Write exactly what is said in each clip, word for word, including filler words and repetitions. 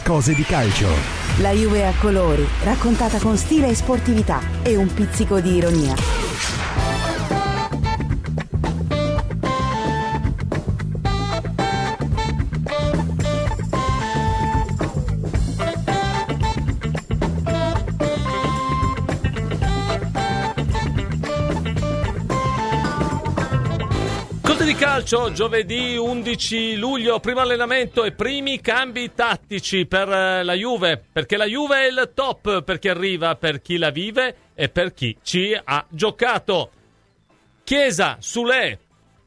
cose di calcio. La Juve a colori, raccontata con stile e sportività e un pizzico di ironia. Di calcio, giovedì undici luglio, primo allenamento e primi cambi tattici per la Juve, perché la Juve è il top per chi arriva, per chi la vive e per chi ci ha giocato. Chiesa, Soulé,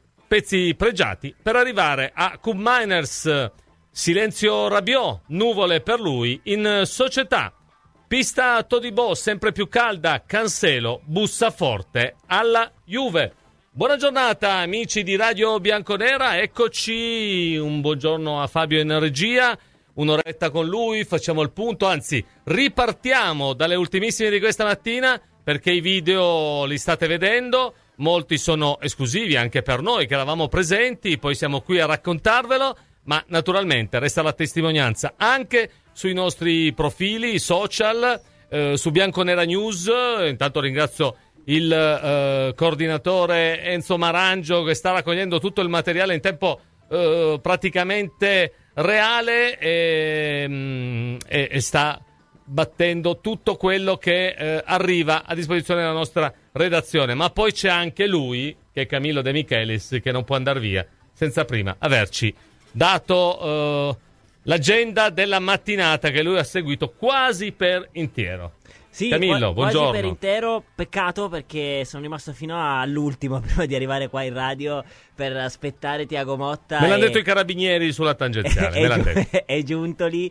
pezzi pregiati per arrivare a Koopmeiners. Silenzio Rabiot, nuvole per lui in società. Pista Todibo sempre più calda, Cancelo bussa forte alla Juve. Buona giornata amici di Radio Bianconera, eccoci, un buongiorno a Fabio in regia, un'oretta con lui, facciamo il punto, anzi ripartiamo dalle ultimissime di questa mattina perché i video li state vedendo, molti sono esclusivi anche per noi che eravamo presenti, poi siamo qui a raccontarvelo, ma naturalmente resta la testimonianza anche sui nostri profili social, eh, su Bianconera News. Intanto ringrazio il eh, coordinatore Enzo Marangio che sta raccogliendo tutto il materiale in tempo eh, praticamente reale e, mm, e, e sta battendo tutto quello che eh, arriva a disposizione della nostra redazione. Ma poi c'è anche lui, che è Camillo De Michelis, che non può andare via senza prima averci dato eh, l'agenda della mattinata che lui ha seguito quasi per intero. Sì, Camillo, qua- buongiorno. quasi per intero, peccato perché sono rimasto fino all'ultimo prima di arrivare qua in radio per aspettare Tiago Motta. Me l'hanno e... detto i carabinieri sulla tangenziale, è, me l'hanno giu- detto. è giunto lì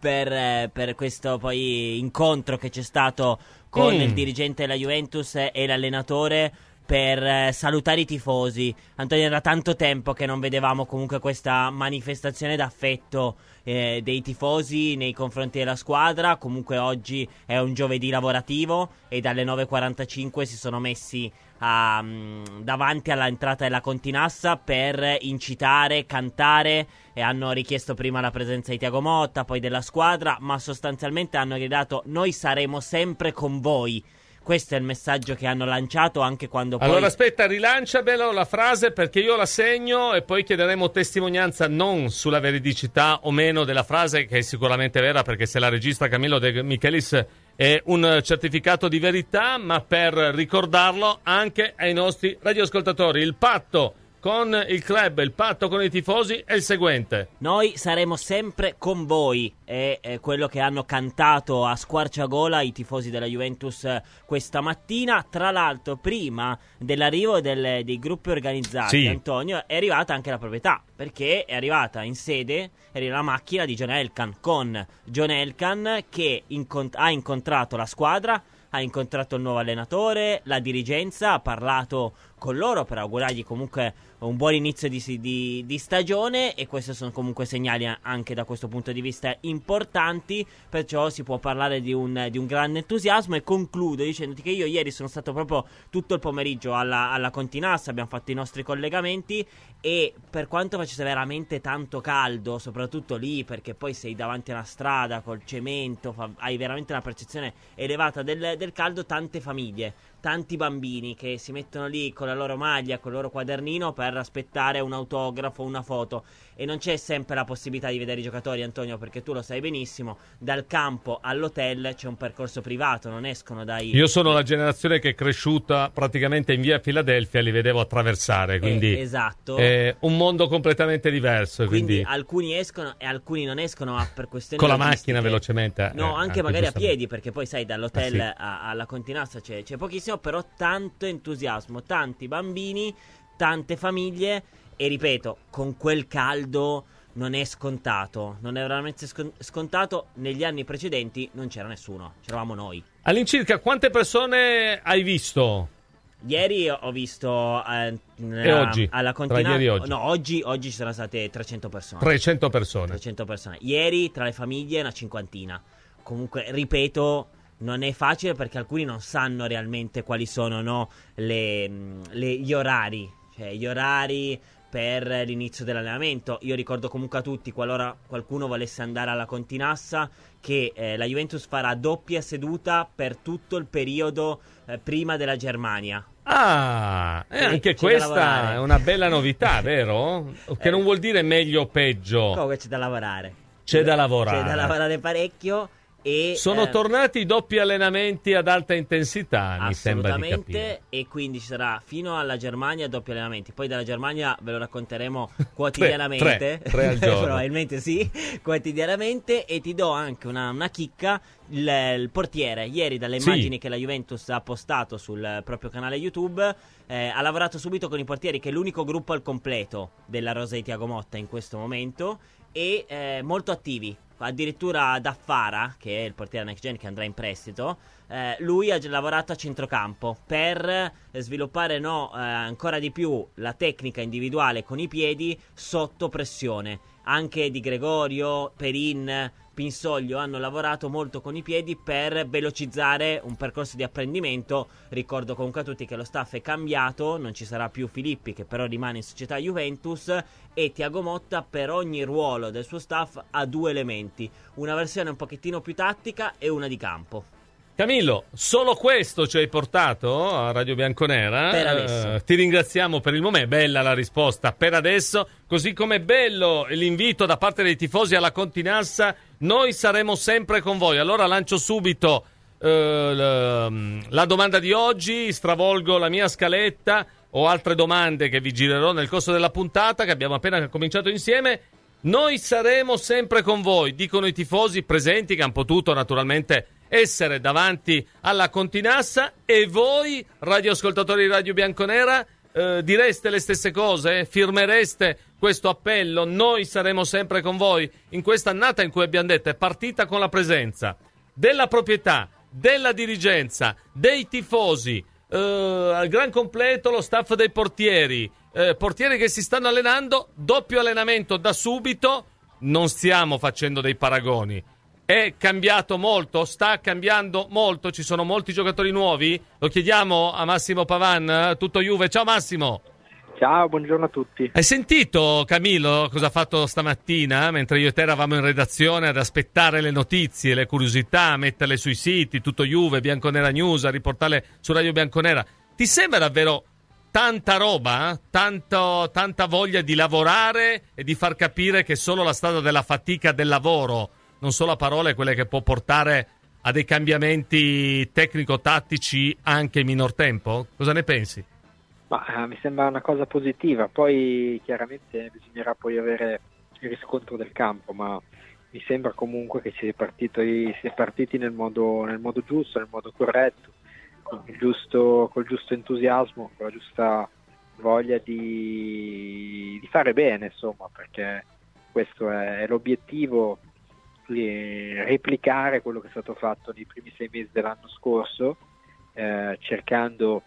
per, per questo poi incontro che c'è stato con Mm. il dirigente della Juventus e l'allenatore per eh, salutare i tifosi. Antonio, era tanto tempo che non vedevamo comunque questa manifestazione d'affetto eh, dei tifosi nei confronti della squadra. Comunque oggi è un giovedì lavorativo e dalle nove e quarantacinque si sono messi a, mh, davanti all'entrata della Continassa per incitare, cantare, e hanno richiesto prima la presenza di Tiago Motta, poi della squadra, ma sostanzialmente hanno gridato: noi saremo sempre con voi. Questo è il messaggio che hanno lanciato anche quando poi... Allora aspetta, rilanciamelo la frase perché io la segno e poi chiederemo testimonianza non sulla veridicità o meno della frase, che è sicuramente vera perché se la registra Camillo De Michelis è un certificato di verità, ma per ricordarlo anche ai nostri radioascoltatori. Il patto con il club, il patto con i tifosi è il seguente: noi saremo sempre con voi. È, è quello che hanno cantato a squarciagola i tifosi della Juventus eh, questa mattina. Tra l'altro prima dell'arrivo del, dei gruppi organizzati, sì. Antonio, è arrivata anche la proprietà, perché è arrivata in sede era la macchina di John Elkann, con John Elkann che incont- ha incontrato la squadra, ha incontrato il nuovo allenatore, la dirigenza, ha parlato con loro per augurargli comunque un buon inizio di, di, di stagione, e questi sono comunque segnali anche da questo punto di vista importanti, perciò si può parlare di un, di un grande entusiasmo. E concludo dicendoti che io ieri sono stato proprio tutto il pomeriggio alla, alla Continassa, abbiamo fatto i nostri collegamenti, e per quanto facesse veramente tanto caldo, soprattutto lì perché poi sei davanti alla strada col cemento, fa, hai veramente una percezione elevata del, del caldo, tante famiglie, tanti bambini che si mettono lì con la loro maglia, con il loro quadernino per aspettare un autografo, una foto, e non c'è sempre la possibilità di vedere i giocatori, Antonio, perché tu lo sai benissimo, dal campo all'hotel c'è un percorso privato, non escono dai... Io sono la generazione che è cresciuta praticamente in via Filadelfia, li vedevo attraversare, quindi eh, esatto. È un mondo completamente diverso. Quindi, quindi alcuni escono e alcuni non escono, ma per questioni con la logistiche. macchina velocemente. No, eh, anche, anche magari a giustamente. piedi, perché poi sai dall'hotel Ah, sì. a- alla Continassa c'è, c'è pochissimo, però tanto entusiasmo, tanti bambini, tante famiglie, e ripeto, con quel caldo non è scontato, non è veramente scon- scontato. Negli anni precedenti non c'era nessuno, c'eravamo noi. All'incirca quante persone hai visto? Ieri ho visto eh, E oggi? alla Tra Continassa, ieri e oggi? no, oggi, oggi ci sono state trecento persone. trecento persone. trecento persone. Ieri tra le famiglie una cinquantina. Comunque, ripeto, non è facile perché alcuni non sanno realmente quali sono, no, le, le- gli orari. Cioè, gli orari per l'inizio dell'allenamento. Io ricordo comunque a tutti, qualora qualcuno volesse andare alla Continassa, che eh, la Juventus farà doppia seduta per tutto il periodo eh, prima della Germania. Ah, e anche c'è questa è una bella novità, vero? Che eh. non vuol dire meglio o peggio. Comunque c'è da lavorare. C'è da lavorare. C'è da lavorare parecchio. E, Sono eh, tornati i doppi allenamenti ad alta intensità, mi sembra di capire. E quindi ci sarà fino alla Germania doppi allenamenti. Poi dalla Germania ve lo racconteremo quotidianamente. tre, tre, tre al giorno. Probabilmente sì, quotidianamente. E ti do anche una, una chicca. Il, il portiere, ieri dalle immagini sì. che la Juventus ha postato sul proprio canale YouTube, eh, ha lavorato subito con i portieri, che è l'unico gruppo al completo della rosa di Thiago Motta in questo momento, e eh, molto attivi. Addirittura Daffara, che è il portiere next gen che andrà in prestito, eh, lui ha già lavorato a centrocampo per eh, sviluppare no, eh, ancora di più la tecnica individuale con i piedi sotto pressione. Anche Di Gregorio, Perin, Pinsoglio hanno lavorato molto con i piedi per velocizzare un percorso di apprendimento. Ricordo comunque a tutti che lo staff è cambiato, non ci sarà più Filippi, che però rimane in società Juventus, e Thiago Motta per ogni ruolo del suo staff ha due elementi, una versione un pochettino più tattica e una di campo. Camillo, solo questo ci hai portato a Radio Bianconera. Per adesso. Uh, ti ringraziamo per il momento. Bella la risposta, per adesso. Così come è bello l'invito da parte dei tifosi alla Continassa. Noi saremo sempre con voi. Allora lancio subito uh, la, la domanda di oggi. Stravolgo la mia scaletta. Ho altre domande che vi girerò nel corso della puntata, che abbiamo appena cominciato insieme. Noi saremo sempre con voi, dicono i tifosi presenti, che hanno potuto naturalmente essere davanti alla Continassa. E voi, radioascoltatori di Radio Bianconera, eh, direste le stesse cose? Firmereste questo appello? Noi saremo sempre con voi in questa annata in cui abbiamo detto è partita con la presenza della proprietà, della dirigenza, dei tifosi, eh, al gran completo lo staff dei portieri, eh, portieri che si stanno allenando, doppio allenamento da subito. Non stiamo facendo dei paragoni. È cambiato molto, sta cambiando molto, ci sono molti giocatori nuovi. Lo chiediamo a Massimo Pavan, tutto Juve. Ciao Massimo. Ciao, buongiorno a tutti. Hai sentito, Camillo, cosa ha fatto stamattina mentre io e te eravamo in redazione ad aspettare le notizie, le curiosità, metterle sui siti, tutto Juve, Bianconera News, a riportarle su Radio Bianconera? Ti sembra davvero tanta roba, tanto, tanta voglia di lavorare e di far capire che solo la strada della fatica del lavoro, non solo a parole, quelle che può portare a dei cambiamenti tecnico-tattici anche in minor tempo? Cosa ne pensi? Ma eh, mi sembra una cosa positiva, poi chiaramente bisognerà poi avere il riscontro del campo, ma mi sembra comunque che si è partiti, si è partiti nel modo, nel modo giusto, nel modo corretto, con il giusto, col giusto entusiasmo, con la giusta voglia di, di fare bene, insomma, perché questo è, è l'obiettivo, di replicare quello che è stato fatto nei primi sei mesi dell'anno scorso, eh, cercando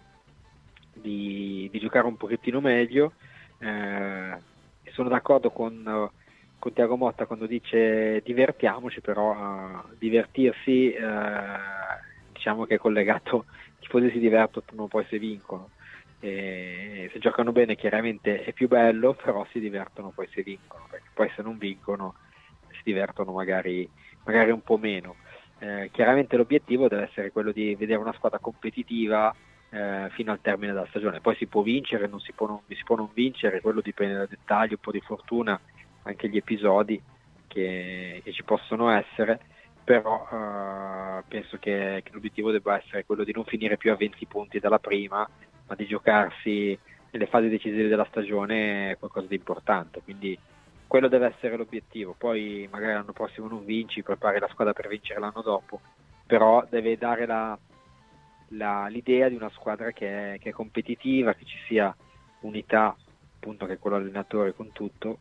Di, di giocare un pochettino meglio. Eh, sono d'accordo con, con Thiago Motta quando dice divertiamoci, però uh, divertirsi uh, diciamo che è collegato, i tifosi si divertono poi se vincono, e se giocano bene chiaramente è più bello, però si divertono poi se vincono, perché poi se non vincono si divertono magari, magari un po' meno. Eh, chiaramente l'obiettivo deve essere quello di vedere una squadra competitiva Eh, fino al termine della stagione. Poi si può vincere, non si può non, si può non vincere, quello dipende dal dettaglio, un po' di fortuna, anche gli episodi che, che ci possono essere, però eh, penso che, che l'obiettivo debba essere quello di non finire più a venti punti dalla prima, ma di giocarsi nelle fasi decisive della stagione qualcosa di importante, quindi quello deve essere l'obiettivo. Poi magari l'anno prossimo non vinci, prepari la squadra per vincere l'anno dopo, però deve dare la La, l'idea di una squadra che è, che è competitiva, che ci sia unità, appunto, che è quello allenatore con tutto,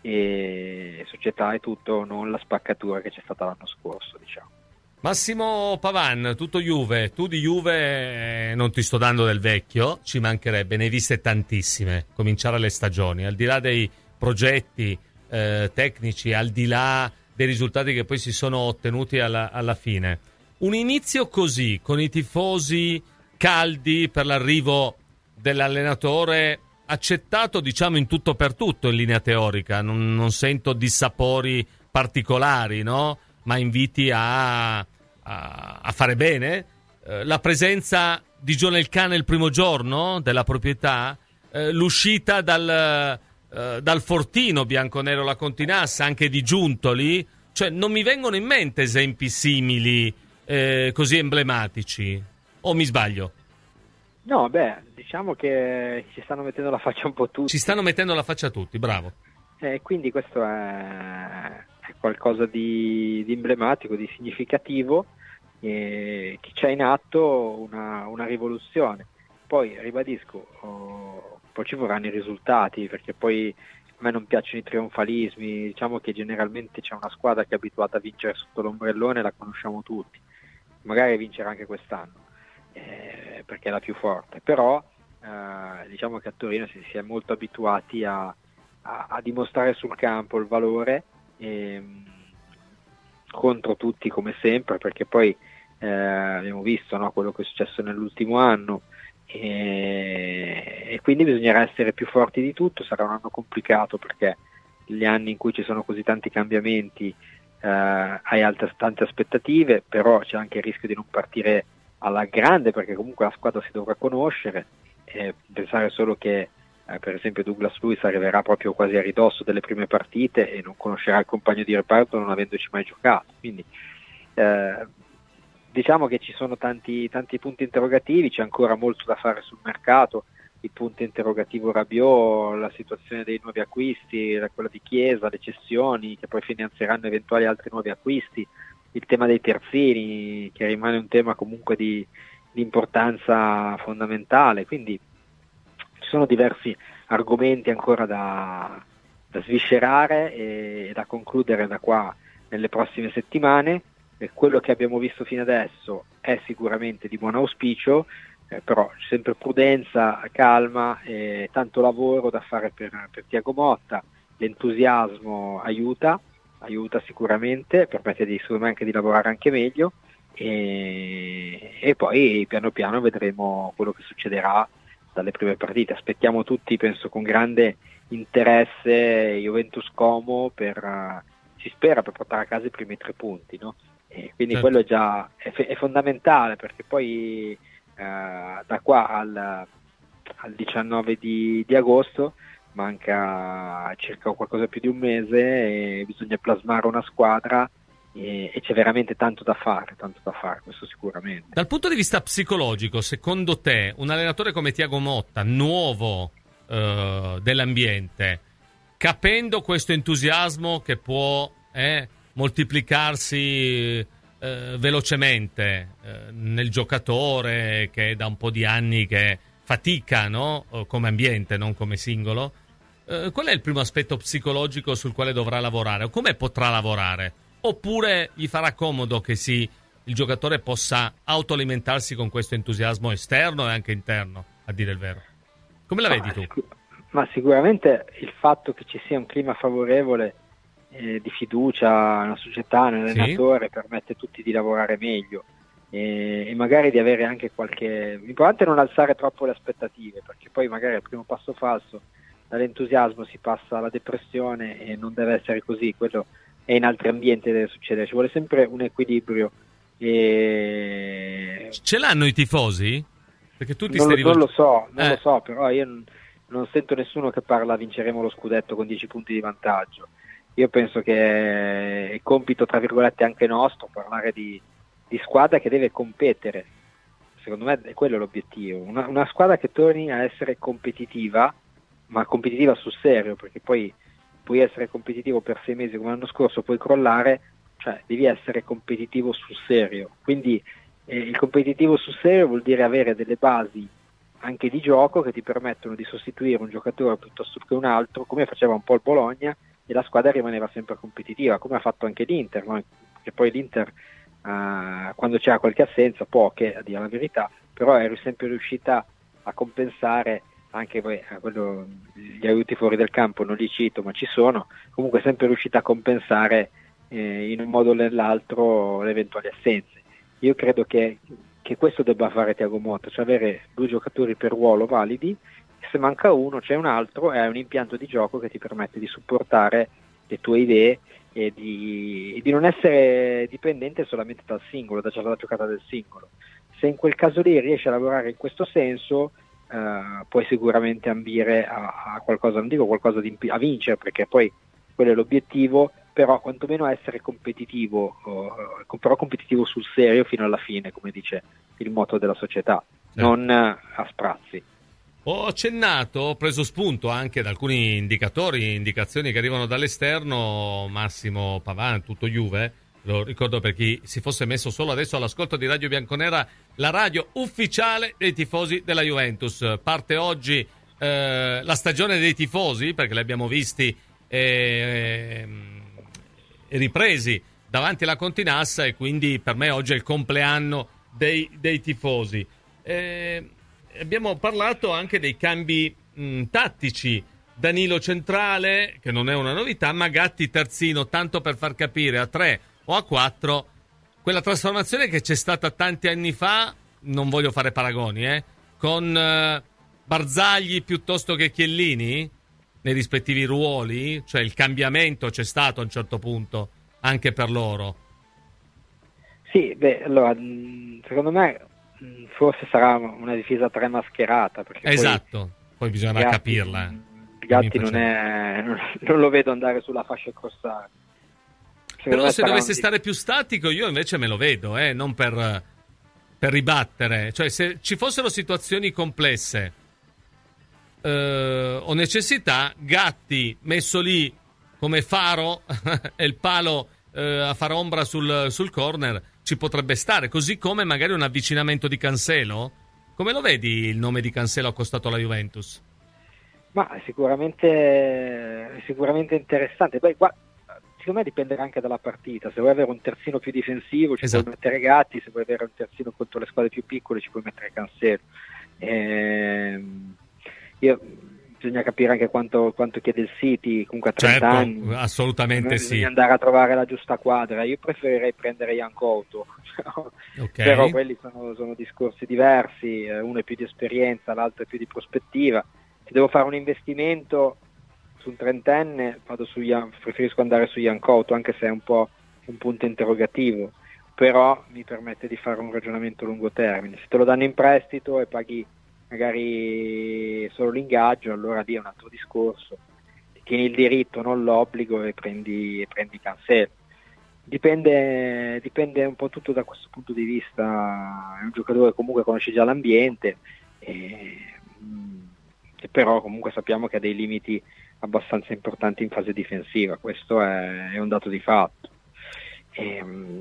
e società e tutto, non la spaccatura che c'è stata l'anno scorso, diciamo. Massimo Pavan, tutto Juve. Tu di Juve non ti sto dando del vecchio, ci mancherebbe, ne hai viste tantissime, cominciare le stagioni, al di là dei progetti eh, tecnici, al di là dei risultati che poi si sono ottenuti alla, alla fine. Un inizio così, con i tifosi caldi per l'arrivo dell'allenatore, accettato, diciamo, in tutto per tutto in linea teorica, non, non sento dissapori particolari, no? Ma inviti a, a, a fare bene. Eh, la presenza di John Elkann il primo giorno della proprietà, eh, l'uscita dal, eh, dal fortino bianconero La Continassa, anche di Giuntoli, cioè non mi vengono in mente esempi simili eh, così emblematici, o mi sbaglio? No, beh, diciamo che ci stanno mettendo la faccia un po' tutti. Ci stanno mettendo la faccia tutti, bravo. Eh, quindi questo è, è qualcosa di, di emblematico, di significativo, eh, che c'è in atto una, una rivoluzione. Poi, ribadisco, oh, poi ci vorranno i risultati, perché poi a me non piacciono i trionfalismi. Diciamo che generalmente c'è una squadra che è abituata a vincere sotto l'ombrellone, la conosciamo tutti, magari vincerà anche quest'anno. Eh, perché è la più forte, però eh, diciamo che a Torino si, si è molto abituati a, a, a dimostrare sul campo il valore, ehm, contro tutti come sempre, perché poi eh, abbiamo visto, no, quello che è successo nell'ultimo anno, e, e quindi bisognerà essere più forti di tutto. Sarà un anno complicato, perché gli anni in cui ci sono così tanti cambiamenti, eh, hai alte, tante aspettative, però c'è anche il rischio di non partire alla grande, perché comunque la squadra si dovrà conoscere. Eh, pensare solo che eh, per esempio Douglas Luiz arriverà proprio quasi a ridosso delle prime partite e non conoscerà il compagno di reparto non avendoci mai giocato, quindi eh, diciamo che ci sono tanti, tanti punti interrogativi, c'è ancora molto da fare sul mercato, il punto interrogativo Rabiot, la situazione dei nuovi acquisti, quella di Chiesa, le cessioni che poi finanzieranno eventuali altri nuovi acquisti, il tema dei terzini, che rimane un tema comunque di, di importanza fondamentale. Quindi ci sono diversi argomenti ancora da, da sviscerare e, e da concludere da qua nelle prossime settimane. E quello che abbiamo visto fino adesso è sicuramente di buon auspicio, eh, però sempre prudenza, calma e tanto lavoro da fare per, per Thiago Motta. L'entusiasmo aiuta, aiuta sicuramente, permette di, secondo me, anche di lavorare anche meglio, e, e poi piano piano vedremo quello che succederà dalle prime partite. Aspettiamo tutti, penso, con grande interesse Juventus Como per, uh, si spera, per portare a casa i primi tre punti, no? E quindi certo. Quello è già è, è fondamentale, perché poi uh, da qua al, al diciannove di, di agosto manca circa qualcosa più di un mese e bisogna plasmare una squadra e, e c'è veramente tanto da fare, tanto da fare, questo sicuramente. Dal punto di vista psicologico, secondo te, un allenatore come Thiago Motta, nuovo eh, dell'ambiente, capendo questo entusiasmo che può eh, moltiplicarsi eh, velocemente eh, nel giocatore che è da un po' di anni che fatica, no? Come ambiente, non come singolo, Uh, qual è il primo aspetto psicologico sul quale dovrà lavorare o come potrà lavorare? Oppure gli farà comodo che sì, il giocatore possa autoalimentarsi con questo entusiasmo esterno e anche interno, a dire il vero? Come la vedi ma, tu? Sicur- ma sicuramente il fatto che ci sia un clima favorevole, eh, di fiducia nella società, nell'allenatore, sì, permette a tutti di lavorare meglio e, e magari di avere anche qualche... L'importante è non alzare troppo le aspettative, perché poi magari al primo passo falso dall'entusiasmo si passa alla depressione e non deve essere così. Quello è in altri ambienti, deve succedere, ci vuole sempre un equilibrio. E... Ce l'hanno i tifosi? Perché tu ti non, stai non lo so, non eh. lo so, però io non, non sento nessuno che parla vinceremo lo scudetto con dieci punti di vantaggio. Io penso che è compito, tra virgolette, anche nostro parlare di, di squadra che deve competere. Secondo me è quello l'obiettivo, una, una squadra che torni a essere competitiva, ma competitiva sul serio, perché poi puoi essere competitivo per sei mesi come l'anno scorso, puoi crollare, cioè devi essere competitivo sul serio. Quindi eh, il competitivo sul serio vuol dire avere delle basi anche di gioco che ti permettono di sostituire un giocatore piuttosto che un altro, come faceva un po' il Bologna, e la squadra rimaneva sempre competitiva, come ha fatto anche l'Inter, no? Che poi l'Inter uh, quando c'era qualche assenza, poche a dire la verità, però eri sempre riuscita a compensare anche poi quello, gli aiuti fuori del campo non li cito, ma ci sono, comunque sempre riuscita a compensare eh, in un modo o nell'altro le eventuali assenze. Io credo che, che questo debba fare Thiago Motta, cioè avere due giocatori per ruolo validi, forse manca uno, c'è un altro, è un impianto di gioco che ti permette di supportare le tue idee e di, e di non essere dipendente solamente dal singolo, dalla giocata del singolo. Se in quel caso lì riesci a lavorare in questo senso, eh, puoi sicuramente ambire a, a qualcosa, non dico qualcosa di, a vincere, perché poi quello è l'obiettivo, però quantomeno essere competitivo, uh, però competitivo sul serio fino alla fine, come dice il motto della società, sì. non uh, a sprazzi. Ho accennato, ho preso spunto anche da alcuni indicatori, indicazioni che arrivano dall'esterno, Massimo Pavan, tutto Juve, lo ricordo per chi si fosse messo solo adesso all'ascolto di Radio Bianconera, la radio ufficiale dei tifosi della Juventus. Parte oggi eh, la stagione dei tifosi, perché li abbiamo visti eh, ripresi davanti alla Continassa, e quindi per me oggi è il compleanno dei, dei tifosi. Eh, abbiamo parlato anche dei cambi mh, tattici. Danilo centrale, che non è una novità, ma Gatti terzino, tanto per far capire a tre o a quattro quella trasformazione che c'è stata tanti anni fa, non voglio fare paragoni, eh, con eh, Barzagli piuttosto che Chiellini nei rispettivi ruoli, cioè il cambiamento c'è stato a un certo punto anche per loro. Sì, beh, allora, secondo me forse sarà una difesa tre mascherata. Perché esatto, poi, poi bisognerà Gatti, capirla. Gatti non, è, non, non lo vedo andare sulla fascia crossare. Però se dovesse un... stare più statico, io invece me lo vedo, eh, non per, per ribattere. Cioè, se ci fossero situazioni complesse eh, o necessità, Gatti messo lì come faro e il palo eh, a far ombra sul, sul corner ci potrebbe stare, così come magari un avvicinamento di Cancelo. Come lo vedi il nome di Cancelo accostato alla Juventus? Ma sicuramente sicuramente interessante. Beh, qua, secondo me dipenderà anche dalla partita. Se vuoi avere un terzino più difensivo ci esatto. puoi mettere Gatti, se vuoi avere un terzino contro le squadre più piccole ci puoi mettere Cancelo. Ehm, io bisogna capire anche quanto, quanto chiede il City, comunque a trenta certo, anni assolutamente sì, bisogna andare a trovare la giusta quadra. Io preferirei prendere Ian Couto, okay. però quelli sono, sono discorsi diversi, uno è più di esperienza, l'altro è più di prospettiva. Se devo fare un investimento su un trentenne vado su Ian, preferisco andare su Ian Couto, anche se è un po' un punto interrogativo, però mi permette di fare un ragionamento a lungo termine. Se te lo danno in prestito e paghi magari solo l'ingaggio, allora lì è un altro discorso, tieni il diritto, non l'obbligo, e prendi, e prendi Cancelo. Dipende, dipende un po' tutto da questo punto di vista. È un giocatore che comunque conosce già l'ambiente, e, e però comunque sappiamo che ha dei limiti abbastanza importanti in fase difensiva, questo è, è un dato di fatto. E,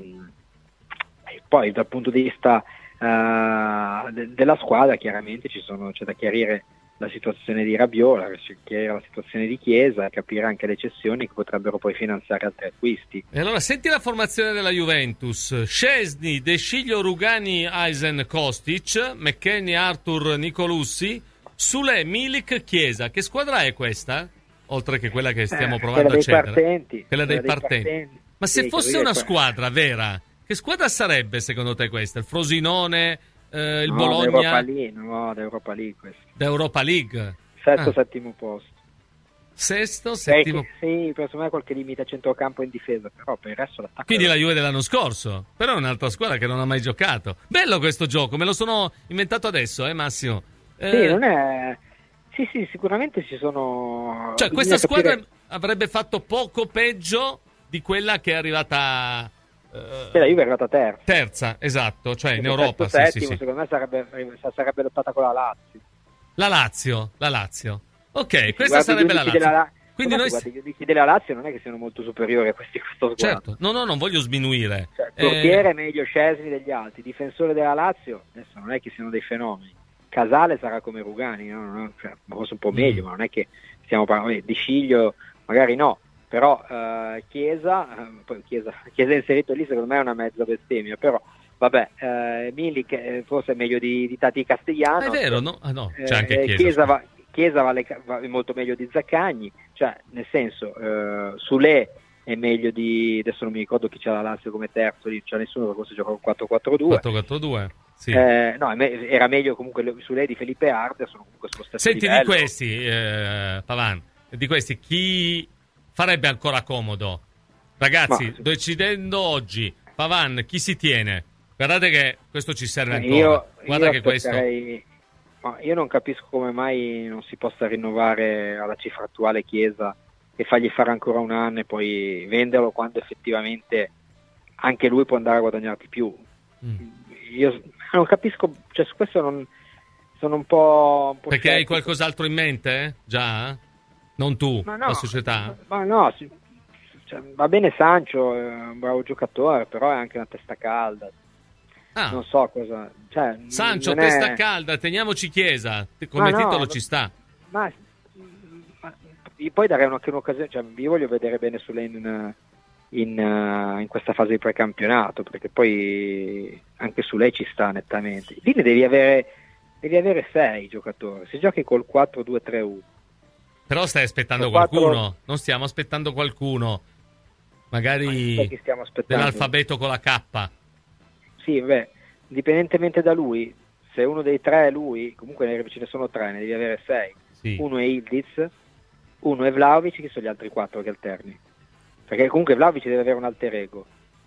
e poi dal punto di vista Uh, de- della squadra chiaramente ci sono, c'è da chiarire la situazione di Rabiot, chiarire la situazione di Chiesa e capire anche le cessioni che potrebbero poi finanziare altri acquisti. E allora senti la formazione della Juventus: Szczesny, De Sciglio, Rugani, Eisen, Kostic, McKennie, Arthur, Nicolussi, Sule, Milik, Chiesa. Che squadra è questa? Oltre che quella che stiamo eh, provando quella a cedere, partenti, quella dei quella dei partenti. partenti. Ma se sì, fosse una squadra vera, che squadra sarebbe secondo te questa? Il Frosinone, eh, il no, Bologna? D'Europa League, no, d'Europa League questo. D'Europa League? Sesto, ah. settimo posto. Sesto, settimo. Eh, sì, per me qualche limite a centrocampo in difesa, però per il resto l'attacco. Quindi la Juve dell'anno scorso, però è un'altra squadra che non ha mai giocato. Bello questo gioco, me lo sono inventato adesso, eh Massimo? Eh... Sì, non è... Sì, sì, sicuramente ci sono... Cioè, bisogna questa squadra capire... avrebbe fatto poco peggio di quella che è arrivata... Sì, la Juve è arrivata terza. Terza, esatto, cioè in il Europa. Sì, settimo, sì, sì. Secondo me sarebbe, sarebbe lottata con la Lazio. La Lazio, la Lazio. Ok, sì, questa sarebbe la Lazio. Della... Quindi noi... guarda, gli giudici della Lazio non è che siano molto superiori a questi questo squadra. Certo, no, no, non voglio sminuire. Cioè, il portiere eh... è meglio Szczesny degli altri, difensore della Lazio, adesso non è che siano dei fenomeni. Casale sarà come Rugani, no? No, cioè, forse un po' meglio, mm. ma non è che stiamo parlando di Sciglio, magari no. Però eh, Chiesa, eh, poi Chiesa, Chiesa inserito lì secondo me è una mezza bestemmia, però vabbè, eh, Milik eh, forse è meglio di, di Tati Castigliano. È vero, no? Ah, no. C'è anche eh, Chiesa. Chiesa, va, Chiesa vale, va molto meglio di Zaccagni, cioè nel senso, eh, Sule è meglio di, adesso non mi ricordo chi c'è la Lazio come terzo, lì c'è nessuno che forse gioca con quattro quattro due. quattro quattro due. Sì. Eh, no, era meglio comunque su lei di Felipe Arde, sono comunque sullo stesso Senti, livello. di questi, eh, Pavan, di questi chi farebbe ancora comodo? Ragazzi, Ma, decidendo oggi, Pavan, chi si tiene? Guardate che questo ci serve ancora. Io, Guarda io che questo... Ma io non capisco come mai non si possa rinnovare alla cifra attuale Chiesa e fargli fare ancora un anno e poi venderlo quando effettivamente anche lui può andare a guadagnare di più. Mm. Io non capisco, cioè su questo non, sono un po', un po' perché scettico. Hai qualcos'altro in mente? Già? Non tu, ma no, la società? Ma no, cioè, va bene Sancho, è un bravo giocatore, però è anche una testa calda. Ah. Non so cosa, cioè, Sancho, non testa è... calda, teniamoci Chiesa, come ma titolo no, ci sta. Ma, ma io poi darei anche un'occasione, cioè, io voglio vedere bene Sule in, in, in questa fase di precampionato, perché poi anche su lei ci sta nettamente. Lì ne devi avere, devi avere sei giocatori, se giochi col quattro due tre uno. Però stai aspettando quattro... qualcuno, non stiamo aspettando qualcuno, magari ma chi stiamo aspettando? Dell'alfabeto con la K. Sì, beh, indipendentemente da lui, se uno dei tre è lui, comunque ce ne sono tre, ne devi avere sei. Sì. Uno è Ildiz, uno è Vlahovic, chi sono gli altri quattro che alterni? Perché comunque Vlahovic deve avere un alter ego.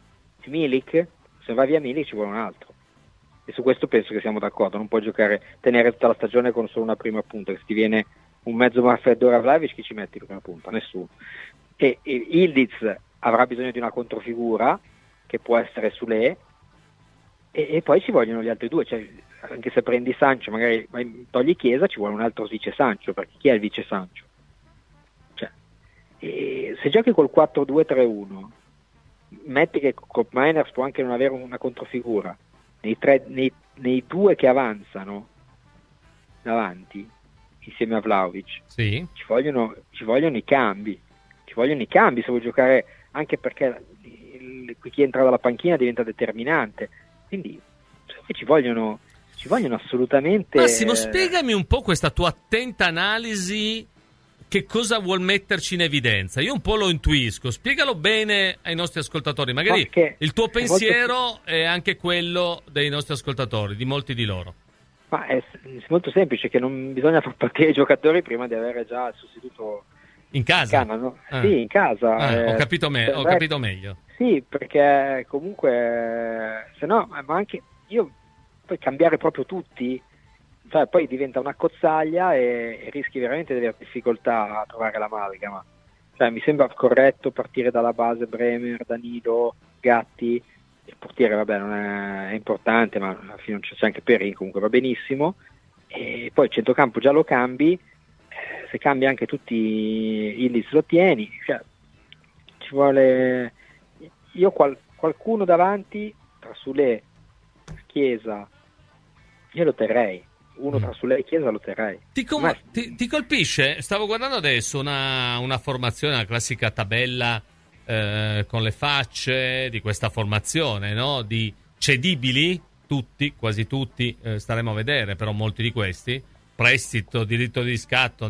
Milik, se va via Milik ci vuole un altro. E su questo penso che siamo d'accordo, non puoi giocare, tenere tutta la stagione con solo una prima punta, che se ti viene un mezzo raffreddore a Vlahovic, chi ci metti in prima punta? Nessuno. E, e Ildiz avrà bisogno di una controfigura, che può essere Sule, e, e poi ci vogliono gli altri due, cioè, anche se prendi Sancho, magari vai, togli Chiesa, ci vuole un altro vice Sancho, perché chi è il vice Sancho? Cioè, e se giochi col quattro due tre uno, metti che Kopp Miners può anche non avere una controfigura, nei, tre, nei, nei due che avanzano davanti, insieme a Vlahovic, sì. ci, vogliono, ci vogliono i cambi, ci vogliono i cambi se vuoi giocare, anche perché il, chi entra dalla panchina diventa determinante. Quindi ci vogliono, ci vogliono assolutamente... Massimo, spiegami un po' questa tua attenta analisi, che cosa vuol metterci in evidenza. Io un po' lo intuisco, spiegalo bene ai nostri ascoltatori. Magari il tuo pensiero è, molto... è anche quello dei nostri ascoltatori, di molti di loro. Ma è molto semplice, che non bisogna far partire i giocatori prima di avere già il sostituto in casa. In Canna, no? ah. Sì, in casa. Ah, eh, ho, capito me- ho capito meglio. Sì, perché comunque se no, ma anche io poi cambiare proprio tutti, cioè poi diventa una cozzaglia e, e rischi veramente di avere difficoltà a trovare l'amalgama. Cioè mi sembra corretto partire dalla base Bremer, Danilo, Gatti, il portiere vabbè non è, è importante, ma alla fine c'è anche Perin, comunque va benissimo, e poi il centrocampo già lo cambi, eh, se cambi anche tutti Ildiz lo tieni, cioè ci vuole... Io qual, qualcuno davanti tra Sule, Chiesa, io lo terrei. Uno tra Sule e Chiesa lo terrei. Ti, com- ti, ti colpisce? Stavo guardando adesso una, una formazione, una classica tabella eh, con le facce di questa formazione, no? Di cedibili, tutti, quasi tutti, eh, staremo a vedere, però molti di questi. Prestito, diritto di riscatto,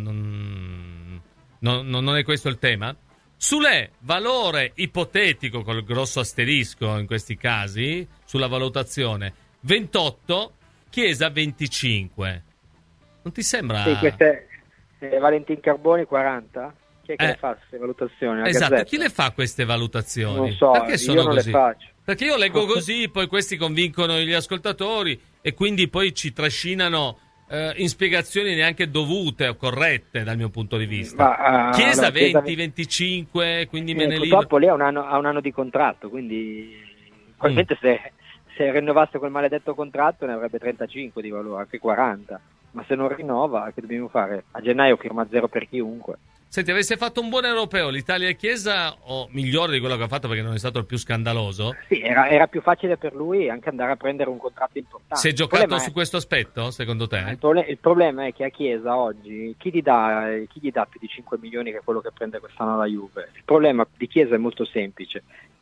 non, non, non è questo il tema. Sule, valore ipotetico col grosso asterisco in questi casi, sulla valutazione, ventotto, Chiesa venticinque. Non ti sembra... Sì, queste, eh, Valentin Carboni quaranta? Chi è che eh, le fa queste valutazioni? La esatto, Gazzetta? Chi le fa queste valutazioni? Non so, Perché sono io non così? le faccio. Perché io leggo così, poi questi convincono gli ascoltatori e quindi poi ci trascinano... Uh, in spiegazioni neanche dovute o corrette dal mio punto di vista. Ma, uh, Chiesa allora, Chiesa venti venticinque, quindi eh, me ne purtroppo libero. lì ha un anno, ha un anno di contratto, quindi probabilmente mm. se, se rinnovasse quel maledetto contratto ne avrebbe trentacinque di valore, anche quaranta, ma se non rinnova che dobbiamo fare? A gennaio firma zero per chiunque. Senti, avesse fatto un buon europeo l'Italia e Chiesa, o migliore di quello che ha fatto perché non è stato il più scandaloso? Sì, era, era più facile per lui anche andare a prendere un contratto importante. Si è giocato su è... questo aspetto, secondo te? Il, prole- il problema è che a Chiesa oggi chi gli, dà, chi gli dà più di cinque milioni, che è quello che prende quest'anno la Juve? Il problema di Chiesa è molto semplice.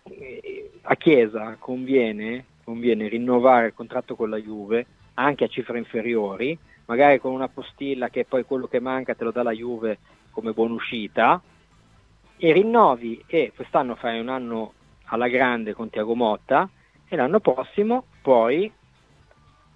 A Chiesa conviene, conviene rinnovare il contratto con la Juve anche a cifre inferiori, magari con una postilla che poi quello che manca te lo dà la Juve come buonuscita, e rinnovi, e quest'anno fai un anno alla grande con Thiago Motta e l'anno prossimo poi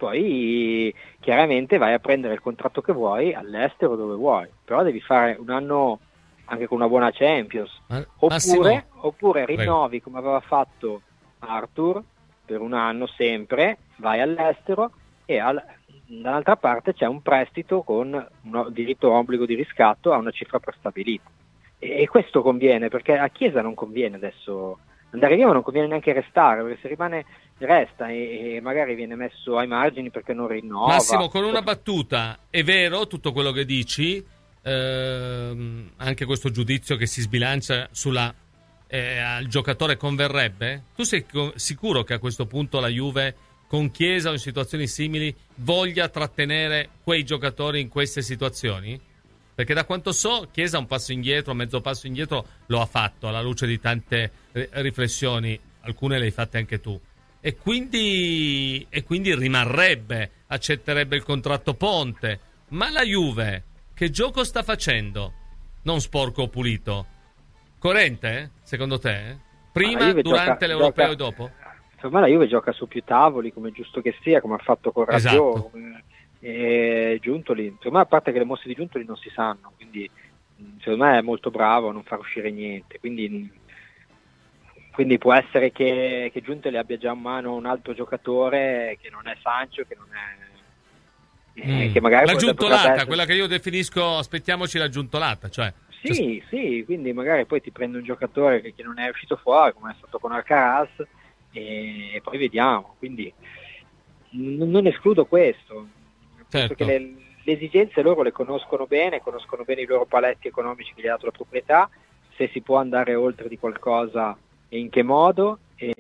poi chiaramente vai a prendere il contratto che vuoi all'estero dove vuoi, però devi fare un anno anche con una buona Champions, oppure, oppure rinnovi come aveva fatto Arthur per un anno sempre, vai all'estero e al, dall'altra parte c'è un prestito con un diritto obbligo di riscatto a una cifra prestabilita, e, e questo conviene, perché a Chiesa non conviene adesso andare via, ma non conviene neanche restare, perché se rimane resta e, e magari viene messo ai margini perché non rinnova. Massimo, con una battuta, è vero tutto quello che dici, ehm, anche questo giudizio che si sbilancia sulla eh, al giocatore converrebbe? Tu sei co- sicuro che a questo punto la Juve con Chiesa o in situazioni simili voglia trattenere quei giocatori in queste situazioni? Perché da quanto so Chiesa un passo indietro, mezzo passo indietro lo ha fatto alla luce di tante eh, riflessioni, alcune le hai fatte anche tu, e quindi, e quindi rimarrebbe, accetterebbe il contratto ponte. Ma la Juve che gioco sta facendo? Non sporco o pulito? Coerente, eh? Secondo te? Prima, durante gioca, l'Europeo gioca, e dopo? Secondo me la Juve gioca su più tavoli, come è giusto che sia, come ha fatto con Rabiot, esatto. E Giuntoli. Secondo me, a parte che le mosse di Giuntoli non si sanno, quindi secondo me è molto bravo a non far uscire niente, quindi, quindi può essere che, che Giuntoli abbia già in mano un altro giocatore che non è Sancho, che non è mm. eh, che magari la giuntolata, essere... quella che io definisco, aspettiamoci la giuntolata, cioè sì, cioè... sì, quindi magari poi ti prende un giocatore che, che non è uscito fuori, come è stato con Alcaraz, e, e poi vediamo, quindi n- non escludo questo. Certo. Perché le, le esigenze loro le conoscono bene, conoscono bene i loro paletti economici che gli ha dato la proprietà, se si può andare oltre di qualcosa e in che modo, e,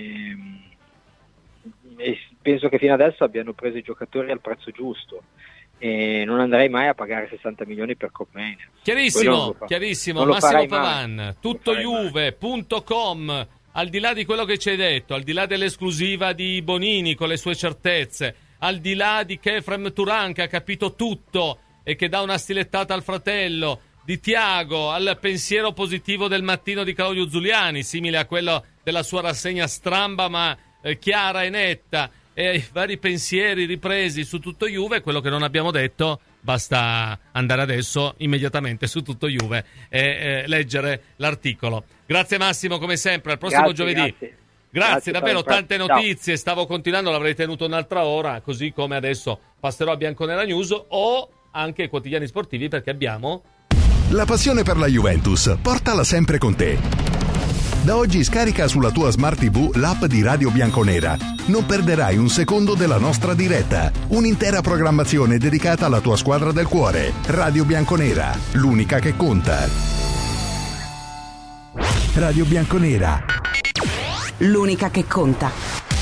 e penso che fino adesso abbiano preso i giocatori al prezzo giusto, e non andrei mai a pagare sessanta milioni per Commenia. Chiarissimo, chiarissimo. Massimo Pavan, tuttojuve punto com. Al di là di quello che ci hai detto, al di là dell'esclusiva di Bonini con le sue certezze, al di là di Khéphren Thuram che ha capito tutto e che dà una stilettata al fratello, di Tiago al pensiero positivo del mattino di Claudio Zuliani, simile a quello della sua rassegna stramba ma eh, chiara e netta, e i vari pensieri ripresi su Tutto Juve. Quello che non abbiamo detto, basta andare adesso immediatamente su Tutto Juve e eh, leggere l'articolo. Grazie Massimo, come sempre, al prossimo grazie, giovedì. Grazie. Grazie, Grazie, davvero, tante ciao. notizie. Stavo continuando, l'avrei tenuto un'altra ora, così come adesso passerò a Bianconera News o anche ai quotidiani sportivi, perché abbiamo... La passione per la Juventus, portala sempre con te. Da oggi scarica sulla tua Smart tivù l'app di Radio Bianconera. Non perderai un secondo della nostra diretta. Un'intera programmazione dedicata alla tua squadra del cuore. Radio Bianconera, l'unica che conta. Radio Bianconera, l'unica che conta.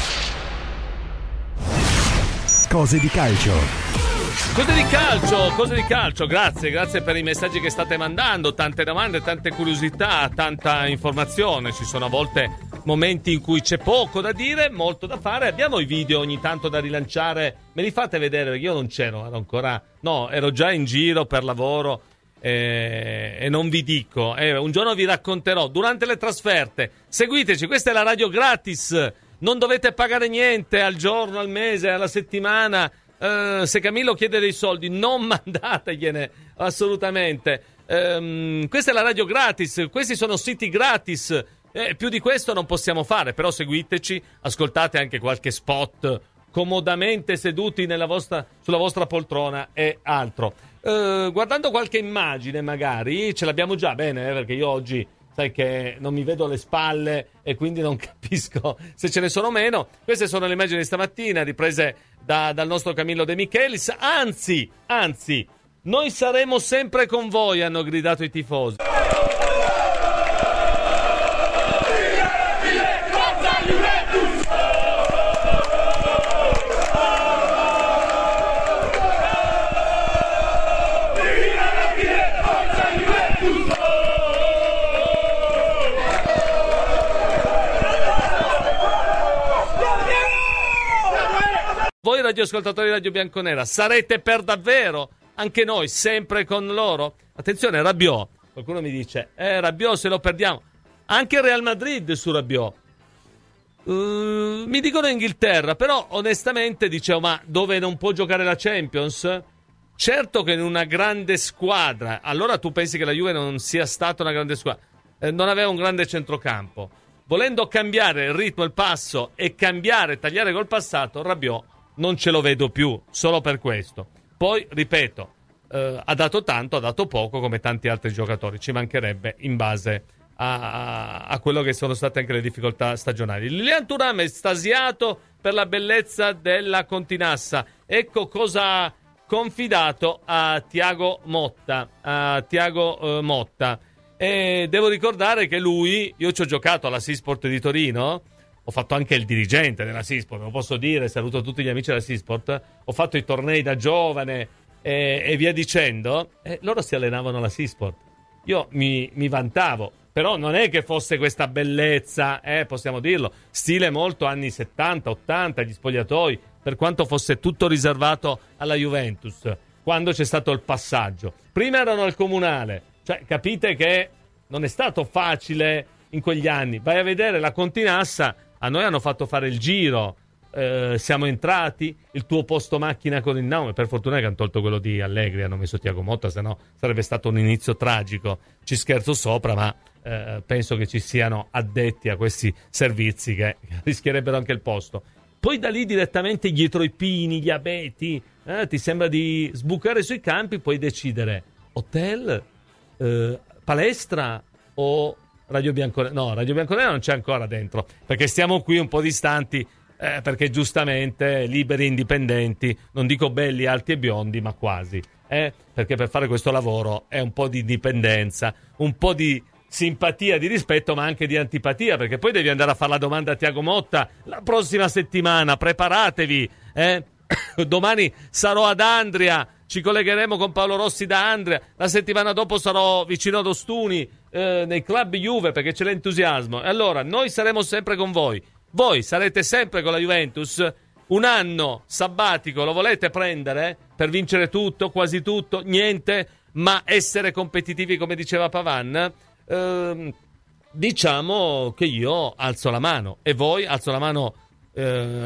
Cose di calcio. Cose di calcio, cose di calcio, grazie, grazie per i messaggi che state mandando, tante domande, tante curiosità, tanta informazione. Ci sono a volte momenti in cui c'è poco da dire, molto da fare. Abbiamo i video ogni tanto da rilanciare, me li fate vedere perché io non c'ero, ero ancora, no, ero già in giro per lavoro eh, e non vi dico, eh, un giorno vi racconterò durante le trasferte. Seguiteci, questa è la radio gratis, non dovete pagare niente al giorno, al mese, alla settimana. Uh, se Camillo chiede dei soldi, non mandategliene assolutamente. Um, questa è la radio gratis, questi sono siti gratis, eh, più di questo non possiamo fare. Però seguiteci, ascoltate anche qualche spot comodamente seduti nella vostra, sulla vostra poltrona e altro. Uh, guardando qualche immagine, magari ce l'abbiamo già bene, eh, perché io oggi sai che non mi vedo le spalle e quindi non capisco se ce ne sono meno. Queste sono le immagini di stamattina riprese da, dal nostro Camillo De Michelis. Anzi, anzi, noi saremo sempre con voi, hanno gridato i tifosi. Voi radioascoltatori di Radio Bianconera sarete per davvero anche noi sempre con loro? Attenzione, Rabiot, qualcuno mi dice eh Rabiot se lo perdiamo, anche il Real Madrid su Rabiot, Uh, mi dicono Inghilterra, però onestamente dicevo, ma dove non può giocare la Champions? Certo che in una grande squadra. Allora tu pensi che la Juve non sia stata una grande squadra? Eh, non aveva un grande centrocampo. Volendo cambiare il ritmo, il passo e cambiare, tagliare col passato, Rabiot non ce lo vedo più, solo per questo. Poi, ripeto, eh, ha dato tanto, ha dato poco, come tanti altri giocatori, ci mancherebbe in base a, a, a quello che sono state anche le difficoltà stagionali. Lilian Thuram è estasiato per la bellezza della Continassa. Ecco cosa ha confidato a Thiago Motta, a Thiago eh, Motta. E devo ricordare che lui, io ci ho giocato alla Seasport di Torino, ho fatto anche il dirigente della Seasport, lo posso dire, saluto tutti gli amici della Seasport, ho fatto i tornei da giovane e, e via dicendo, e loro si allenavano alla Seasport. Io mi, mi vantavo, però non è che fosse questa bellezza, eh, possiamo dirlo, stile molto anni settanta, ottanta, gli spogliatoi, per quanto fosse tutto riservato alla Juventus, quando c'è stato il passaggio. Prima erano al Comunale, cioè capite che non è stato facile in quegli anni. Vai a vedere la Continassa, a noi hanno fatto fare il giro, eh, siamo entrati, il tuo posto macchina con il nome, per fortuna che hanno tolto quello di Allegri, hanno messo Thiago Motta, se no sarebbe stato un inizio tragico. Ci scherzo sopra, ma eh, penso che ci siano addetti a questi servizi che rischierebbero anche il posto. Poi da lì direttamente dietro i pini, gli abeti, eh, ti sembra di sbucare sui campi, puoi decidere hotel, eh, palestra o Radio Bianconera. No, Radio Bianconera non c'è ancora dentro, perché stiamo qui un po' distanti, eh, perché giustamente liberi, indipendenti, non dico belli, alti e biondi, ma quasi, eh, perché per fare questo lavoro è un po' di indipendenza, un po' di simpatia, di rispetto, ma anche di antipatia, perché poi devi andare a fare la domanda a Thiago Motta la prossima settimana, preparatevi, eh? Domani sarò ad Andria, ci collegheremo con Paolo Rossi da Andria, la settimana dopo sarò vicino ad Ostuni, eh, nei club Juve, perché c'è l'entusiasmo, e allora noi saremo sempre con voi, voi sarete sempre con la Juventus. Un anno sabbatico lo volete prendere per vincere tutto, quasi tutto, niente, ma essere competitivi, come diceva Pavan? Uh, diciamo che io alzo la mano e voi alzo la mano uh,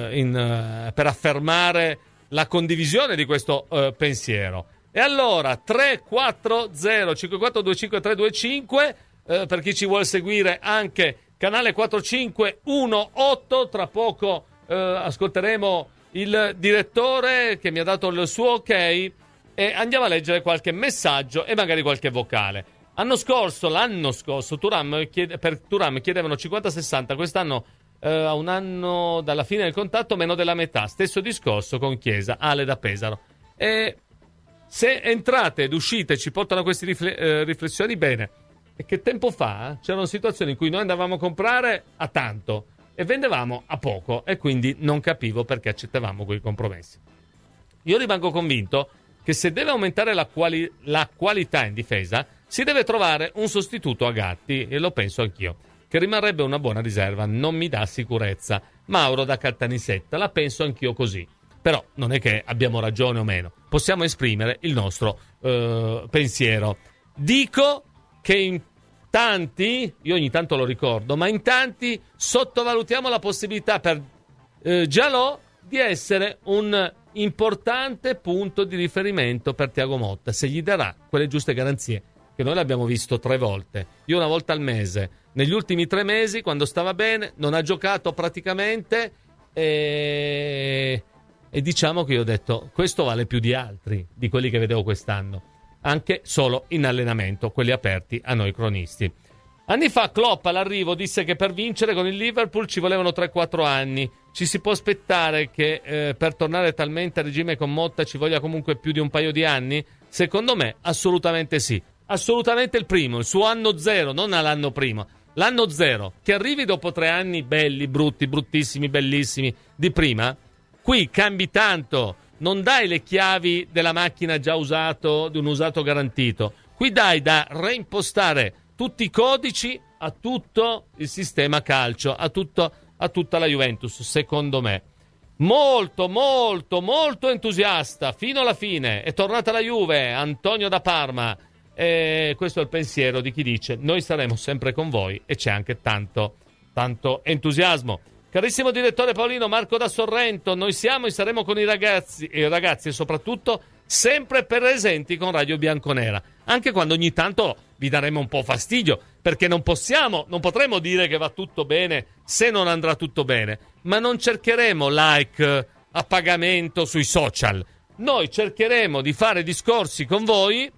in, uh, per affermare la condivisione di questo uh, pensiero. E allora tre quattro zero cinque quattro due cinque tre due cinque, uh, per chi ci vuole seguire anche canale quattro cinque uno otto. Tra poco uh, ascolteremo il direttore che mi ha dato il suo ok e andiamo a leggere qualche messaggio e magari qualche vocale. L'anno scorso, l'anno scorso, Thuram chiede, per Thuram chiedevano cinquanta sessanta, quest'anno eh, a un anno dalla fine del contratto meno della metà. Stesso discorso con Chiesa, Ale da Pesaro. E se entrate ed uscite ci portano a queste rifle- eh, riflessioni, bene. E che tempo fa c'erano situazioni in cui noi andavamo a comprare a tanto e vendevamo a poco, e quindi non capivo perché accettavamo quei compromessi. Io rimango convinto che se deve aumentare la, quali- la qualità in difesa, si deve trovare un sostituto a Gatti, e lo penso anch'io, che rimarrebbe una buona riserva, non mi dà sicurezza. Mauro da Caltanissetta, la penso anch'io così. Però non è che abbiamo ragione o meno, possiamo esprimere il nostro eh, pensiero. Dico che in tanti, io ogni tanto lo ricordo, ma in tanti sottovalutiamo la possibilità per eh, Jalò di essere un importante punto di riferimento per Thiago Motta, se gli darà quelle giuste garanzie, che noi l'abbiamo visto tre volte, io una volta al mese, negli ultimi tre mesi quando stava bene, non ha giocato praticamente e, e diciamo che io ho detto questo vale più di altri, di quelli che vedevo quest'anno, anche solo in allenamento, quelli aperti a noi cronisti. Anni fa Klopp all'arrivo disse che per vincere con il Liverpool ci volevano tre quattro anni. Ci si può aspettare che eh, per tornare talmente a regime con Motta ci voglia comunque più di un paio di anni? Secondo me assolutamente sì. Assolutamente il primo, il suo anno zero, non all'anno primo. L'anno zero, che arrivi dopo tre anni belli, brutti, bruttissimi, bellissimi di prima, qui cambi tanto. Non dai le chiavi della macchina già usato, di un usato garantito. Qui dai da reimpostare tutti i codici a tutto il sistema calcio, a, tutto, a tutta la Juventus, secondo me. Molto, molto, molto entusiasta, fino alla fine. È tornata la Juve, Antonio da Parma. E questo è il pensiero di chi dice noi saremo sempre con voi, e c'è anche tanto, tanto entusiasmo. Carissimo direttore Paolino, Marco da Sorrento, noi siamo e saremo con i ragazzi e ragazzi e soprattutto sempre presenti con Radio Bianconera, anche quando ogni tanto vi daremo un po' fastidio, perché non possiamo, non potremo dire che va tutto bene se non andrà tutto bene, ma non cercheremo like a pagamento sui social. Noi cercheremo di fare discorsi con voi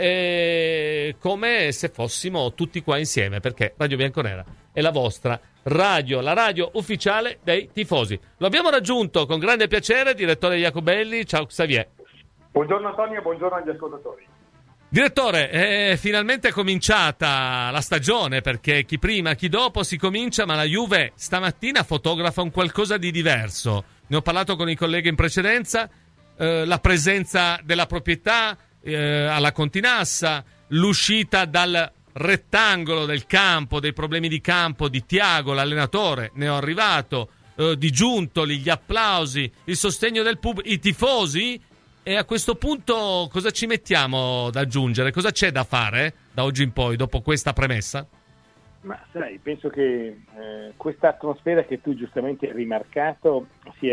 eh, come se fossimo tutti qua insieme, perché Radio Bianconera è la vostra radio, la radio ufficiale dei tifosi. Lo abbiamo raggiunto con grande piacere, direttore Jacobelli. Ciao Xavier. Buongiorno Antonio e buongiorno agli ascoltatori. Direttore, è finalmente cominciata la stagione, perché chi prima chi dopo si comincia, ma la Juve stamattina fotografa un qualcosa di diverso. Ne ho parlato con i colleghi in precedenza, eh, la presenza della proprietà eh, alla Continassa, l'uscita dal rettangolo del campo, dei problemi di campo di Tiago, l'allenatore, ne ho arrivato, eh, di Giuntoli, gli applausi, il sostegno del pubblico, i tifosi. E a questo punto cosa ci mettiamo da aggiungere? Cosa c'è da fare da oggi in poi, dopo questa premessa? Ma sai, penso che eh, questa atmosfera che tu giustamente hai rimarcato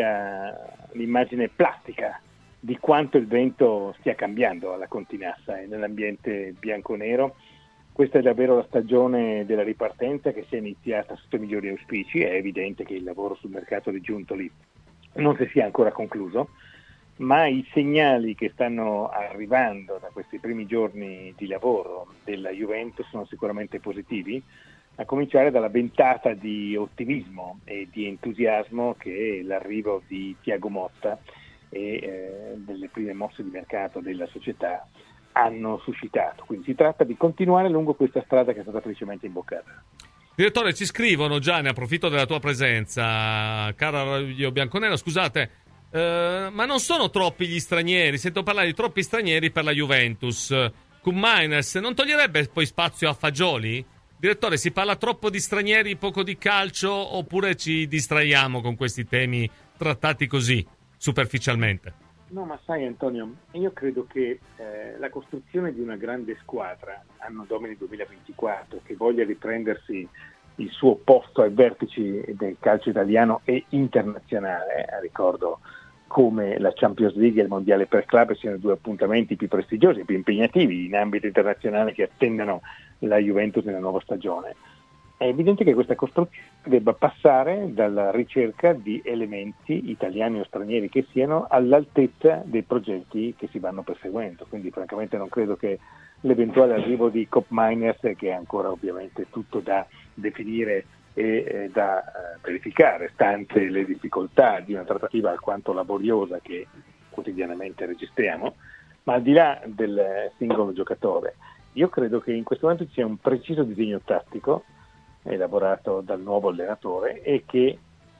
sia l'immagine plastica di quanto il vento stia cambiando alla Continassa e nell'ambiente bianconero. Questa è davvero la stagione della ripartenza che si è iniziata sotto i migliori auspici. È evidente che il lavoro sul mercato di Giuntoli non si sia ancora concluso, ma i segnali che stanno arrivando da questi primi giorni di lavoro della Juventus sono sicuramente positivi, a cominciare dalla ventata di ottimismo e di entusiasmo che l'arrivo di Thiago Motta e eh, delle prime mosse di mercato della società hanno suscitato. Quindi si tratta di continuare lungo questa strada che è stata felicemente imboccata. Direttore, ci scrivono già, ne approfitto della tua presenza, cara Radio Bianconera, scusate, Uh, ma non sono troppi gli stranieri, sento parlare di troppi stranieri per la Juventus. Koopmeiners non toglierebbe poi spazio a Fagioli? Direttore, si parla troppo di stranieri, poco di calcio, oppure ci distraiamo con questi temi trattati così superficialmente? No, ma sai Antonio, io credo che eh, la costruzione di una grande squadra anno domini duemilaventiquattro che voglia riprendersi il suo posto ai vertici del calcio italiano e internazionale, eh, ricordo come la Champions League e il Mondiale per Club siano due appuntamenti più prestigiosi, più impegnativi in ambito internazionale che attendono la Juventus nella nuova stagione. È evidente che questa costruzione debba passare dalla ricerca di elementi italiani o stranieri che siano all'altezza dei progetti che si vanno perseguendo, quindi francamente non credo che l'eventuale arrivo di Koopmeiners, che è ancora ovviamente tutto da definire e eh, da eh, verificare, stante le difficoltà di una trattativa alquanto laboriosa che quotidianamente registriamo, ma al di là del singolo giocatore, io credo che in questo momento ci sia un preciso disegno tattico elaborato dal nuovo allenatore e che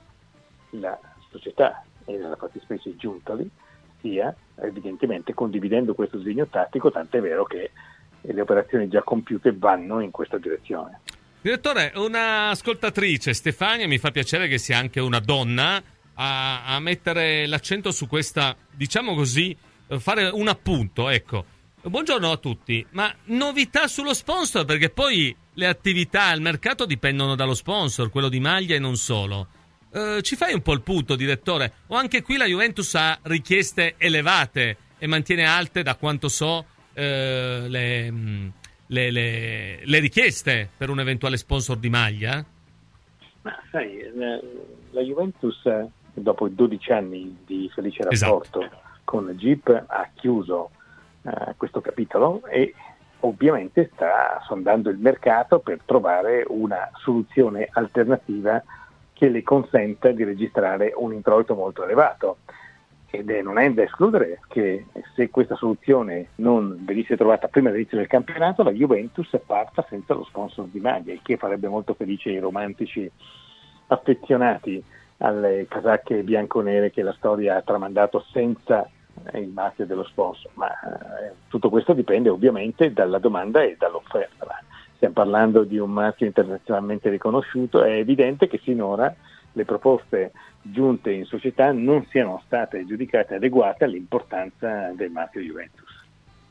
la società, e nella fattispecie Giuntoli, stia evidentemente condividendo questo disegno tattico, tant'è vero che le operazioni già compiute vanno in questa direzione. Direttore, una ascoltatrice, Stefania, mi fa piacere che sia anche una donna, a, a mettere l'accento su questa, diciamo così, fare un appunto, ecco. Buongiorno a tutti, ma novità sullo sponsor, perché poi le attività, il mercato dipendono dallo sponsor, quello di maglia e non solo. Eh, ci fai un po' il punto, direttore? O anche qui la Juventus ha richieste elevate e mantiene alte, da quanto so, eh, le, le, le, le richieste per un eventuale sponsor di maglia? Ma sai, la, la Juventus dopo i dodici anni di felice rapporto esatto. con Jeep ha chiuso uh, questo capitolo e ovviamente sta sondando il mercato per trovare una soluzione alternativa che le consenta di registrare un introito molto elevato. Ed è, non è da escludere che se questa soluzione non venisse trovata prima dell'inizio del campionato, la Juventus parta senza lo sponsor di maglia, il che farebbe molto felice i romantici affezionati alle casacche bianconere che la storia ha tramandato senza il marchio dello sponsor. Ma eh, tutto questo dipende ovviamente dalla domanda e dall'offerta. Stiamo parlando di un marchio internazionalmente riconosciuto, è evidente che sinora le proposte giunte in società non siano state giudicate adeguate all'importanza del marchio Juventus.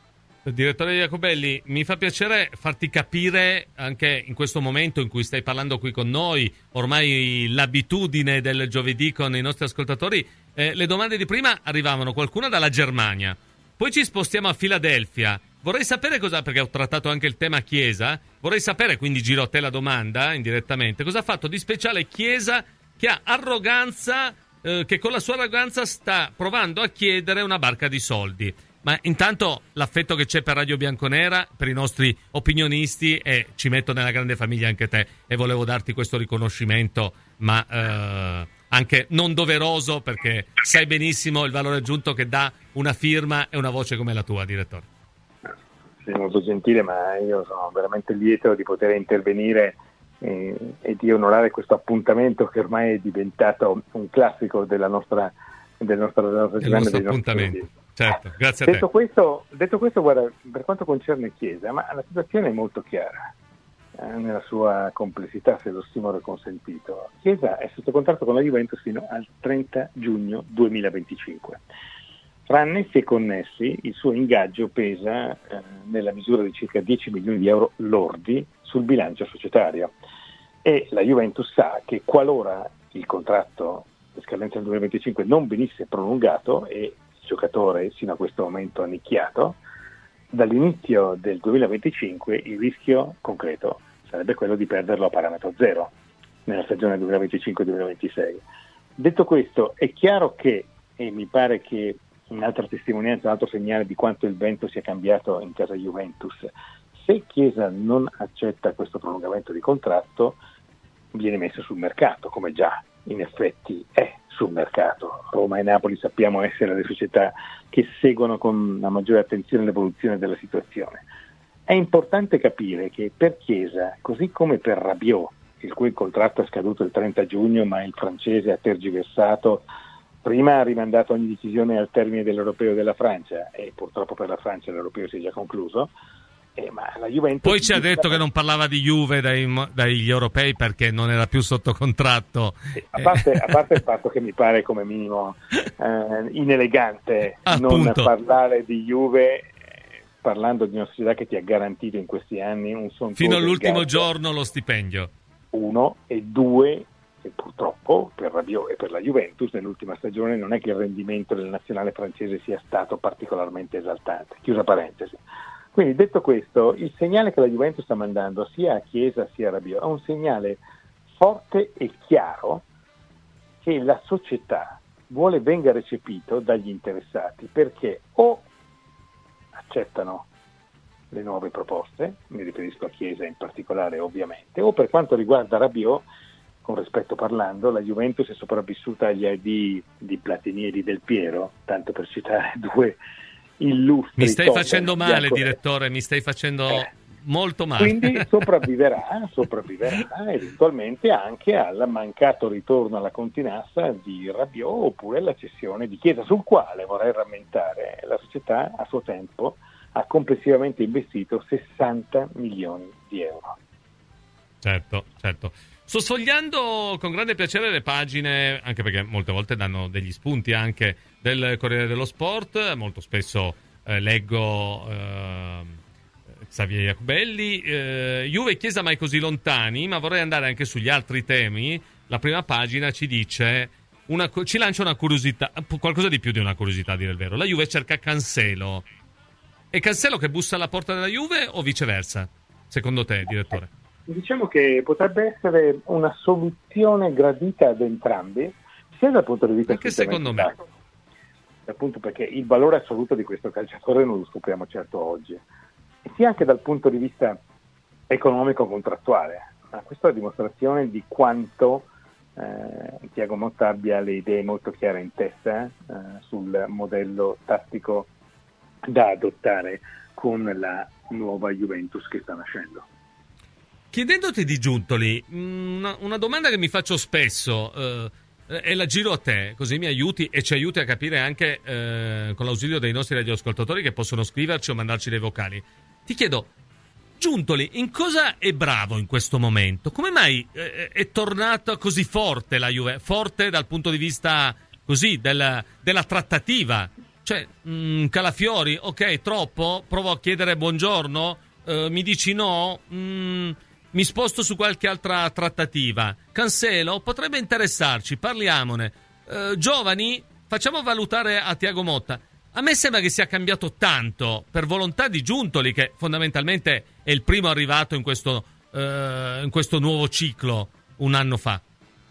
Direttore Jacobelli, mi fa piacere farti capire anche in questo momento in cui stai parlando qui con noi, ormai l'abitudine del giovedì con i nostri ascoltatori, eh, le domande di prima arrivavano, qualcuna dalla Germania, poi ci spostiamo a Filadelfia. Vorrei sapere cosa, perché ho trattato anche il tema Chiesa, vorrei sapere, quindi giro a te la domanda indirettamente, cosa ha fatto di speciale Chiesa che ha arroganza, eh, che con la sua arroganza sta provando a chiedere una barca di soldi. Ma intanto l'affetto che c'è per Radio Bianconera, per i nostri opinionisti, e ci metto nella grande famiglia anche te, e volevo darti questo riconoscimento, ma eh, anche non doveroso, perché sai benissimo il valore aggiunto che dà una firma e una voce come la tua, direttore. Sei molto gentile, ma io sono veramente lieto di poter intervenire eh, e di onorare questo appuntamento che ormai è diventato un classico della nostra del nostro, della nostra il nostro appuntamento. Certo, grazie a detto te. Questo, detto questo, guarda, per quanto concerne Chiesa, ma la situazione è molto chiara eh, nella sua complessità, se lo stimolo è consentito. Chiesa è sotto contratto con la Juventus fino al trenta giugno duemilaventicinque. Fra annessi e connessi, il suo ingaggio pesa eh, nella misura di circa dieci milioni di euro lordi sul bilancio societario, e la Juventus sa che qualora il contratto di scadenza del duemilaventicinque non venisse prolungato e giocatore sino a questo momento annicchiato, dall'inizio del duemilaventicinque il rischio concreto sarebbe quello di perderlo a parametro zero nella stagione duemilaventicinque duemilaventisei. Detto questo, è chiaro che, e mi pare che un'altra testimonianza, un altro segnale di quanto il vento sia cambiato in casa Juventus, se Chiesa non accetta questo prolungamento di contratto viene messo sul mercato, come già in effetti è sul mercato. Roma e Napoli sappiamo essere le società che seguono con la maggiore attenzione l'evoluzione della situazione. È importante capire che per Chiesa, così come per Rabiot, il cui contratto è scaduto il trenta giugno, ma il francese ha tergiversato, prima ha rimandato ogni decisione al termine dell'Europeo della Francia, e purtroppo per la Francia l'Europeo si è già concluso. Eh, ma la Juventus Poi ci ha detto che non parlava di Juve dai, dagli europei perché non era più sotto contratto. Sì, a, parte, a parte il fatto che mi pare come minimo eh, inelegante non parlare di Juve eh, parlando di una società che ti ha garantito in questi anni un sontuoso fino all'ultimo ingaggio, giorno lo stipendio. Uno, e due, e purtroppo per Rabiot e per la Juventus nell'ultima stagione non è che il rendimento del nazionale francese sia stato particolarmente esaltante. Chiusa parentesi. Quindi, detto questo, il segnale che la Juventus sta mandando sia a Chiesa sia a Rabiot è un segnale forte e chiaro che la società vuole venga recepito dagli interessati, perché o accettano le nuove proposte, mi riferisco a Chiesa in particolare ovviamente, o per quanto riguarda Rabiot, con rispetto parlando, la Juventus è sopravvissuta agli addii di Platini e di Del Piero, tanto per citare due illustri. Mi stai facendo male, direttore, mi stai facendo eh. molto male. Quindi sopravviverà, sopravviverà eventualmente anche al mancato ritorno alla continassa di Rabiot oppure alla cessione di Chiesa, sul quale, vorrei rammentare, la società a suo tempo ha complessivamente investito sessanta milioni di euro. Certo, certo. Sto sfogliando con grande piacere le pagine, anche perché molte volte danno degli spunti anche del Corriere dello Sport, molto spesso eh, leggo eh, Xavier Jacobelli, eh, Juve e Chiesa mai così lontani, ma vorrei andare anche sugli altri temi. La prima pagina ci dice, una, ci lancia una curiosità, qualcosa di più di una curiosità a dire il vero. La Juve cerca Cancelo. È Cancelo che bussa alla porta della Juve o viceversa, secondo te, direttore? Diciamo che potrebbe essere una soluzione gradita ad entrambi, sia dal punto di vista anche secondo me, appunto perché il valore assoluto di questo calciatore non lo scopriamo certo oggi, e sia anche dal punto di vista economico-contrattuale. Ma questa è la dimostrazione di quanto eh, Thiago Motta abbia le idee molto chiare in testa eh, sul modello tattico da adottare con la nuova Juventus che sta nascendo. Chiedendoti di Giuntoli, una, una domanda che mi faccio spesso eh, e la giro a te, così mi aiuti e ci aiuti a capire anche eh, con l'ausilio dei nostri radioascoltatori che possono scriverci o mandarci dei vocali. Ti chiedo, Giuntoli, in cosa è bravo in questo momento? Come mai eh, è tornata così forte la Juve? Forte dal punto di vista così della, della trattativa? Cioè, mh, Calafiori, ok, troppo, provo a chiedere buongiorno, uh, mi dici no, mh, mi sposto su qualche altra trattativa. Cancelo potrebbe interessarci, parliamone. Uh, giovani, facciamo valutare a Thiago Motta. A me sembra che sia cambiato tanto per volontà di Giuntoli, che fondamentalmente è il primo arrivato in questo, uh, in questo nuovo ciclo un anno fa.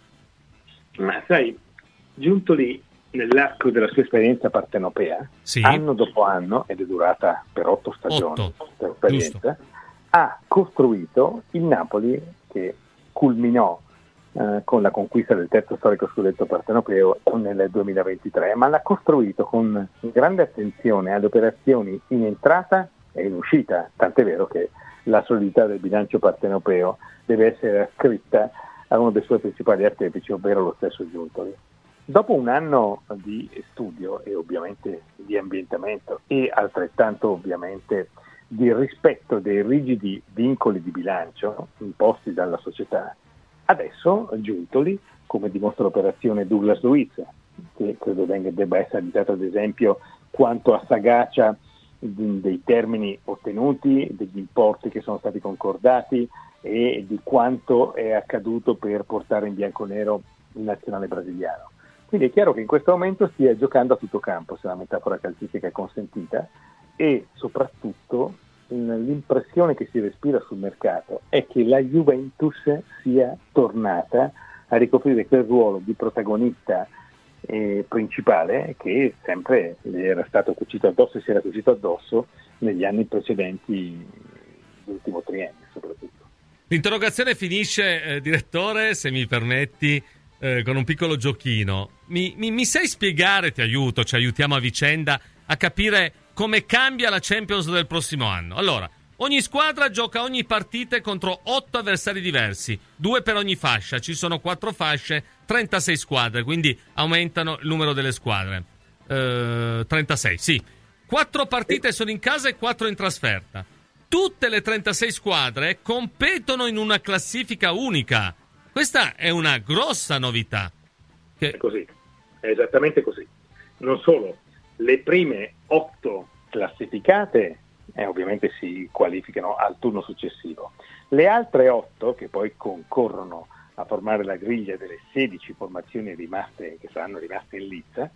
Ma sai, Giuntoli nell'arco della sua esperienza partenopea, sì, anno dopo anno, ed è durata per otto stagioni otto. questa esperienza, ha costruito il Napoli che culminò eh, con la conquista del terzo storico scudetto partenopeo nel duemilaventitré, ma l'ha costruito con grande attenzione alle operazioni in entrata e in uscita, tant'è vero che la solidità del bilancio partenopeo deve essere ascritta a uno dei suoi principali artefici, ovvero lo stesso Giuntoli. Dopo un anno di studio e ovviamente di ambientamento e altrettanto ovviamente di rispetto dei rigidi vincoli di bilancio imposti dalla società, adesso Giuntoli, come dimostra l'operazione Douglas Luiz, che credo debba essere additato ad esempio quanto a sagacia dei termini ottenuti, degli importi che sono stati concordati e di quanto è accaduto per portare in bianconero il nazionale brasiliano. Quindi è chiaro che in questo momento stia giocando a tutto campo, se la metafora calcistica è consentita, e soprattutto l'impressione che si respira sul mercato è che la Juventus sia tornata a ricoprire quel ruolo di protagonista eh, principale che sempre le era stato cucito addosso e si era cucito addosso negli anni precedenti, l'ultimo triennio soprattutto. L'interrogazione finisce, eh, direttore, se mi permetti, eh, con un piccolo giochino. Mi, mi, mi sai spiegare, ti aiuto, ci aiutiamo a vicenda, a capire come cambia la Champions del prossimo anno. Allora, ogni squadra gioca ogni partita contro otto avversari diversi, due per ogni fascia, ci sono quattro fasce, trentasei squadre, quindi aumentano il numero delle squadre. Eh, trentasei, sì. Quattro partite sono in casa e quattro in trasferta. Tutte le trentasei squadre competono in una classifica unica. Questa è una grossa novità. Che... È così, è esattamente così. Non solo, le prime otto classificate eh, ovviamente si qualificano al turno successivo. Le altre otto, che poi concorrono a formare la griglia delle sedici formazioni rimaste, che saranno rimaste in lizza,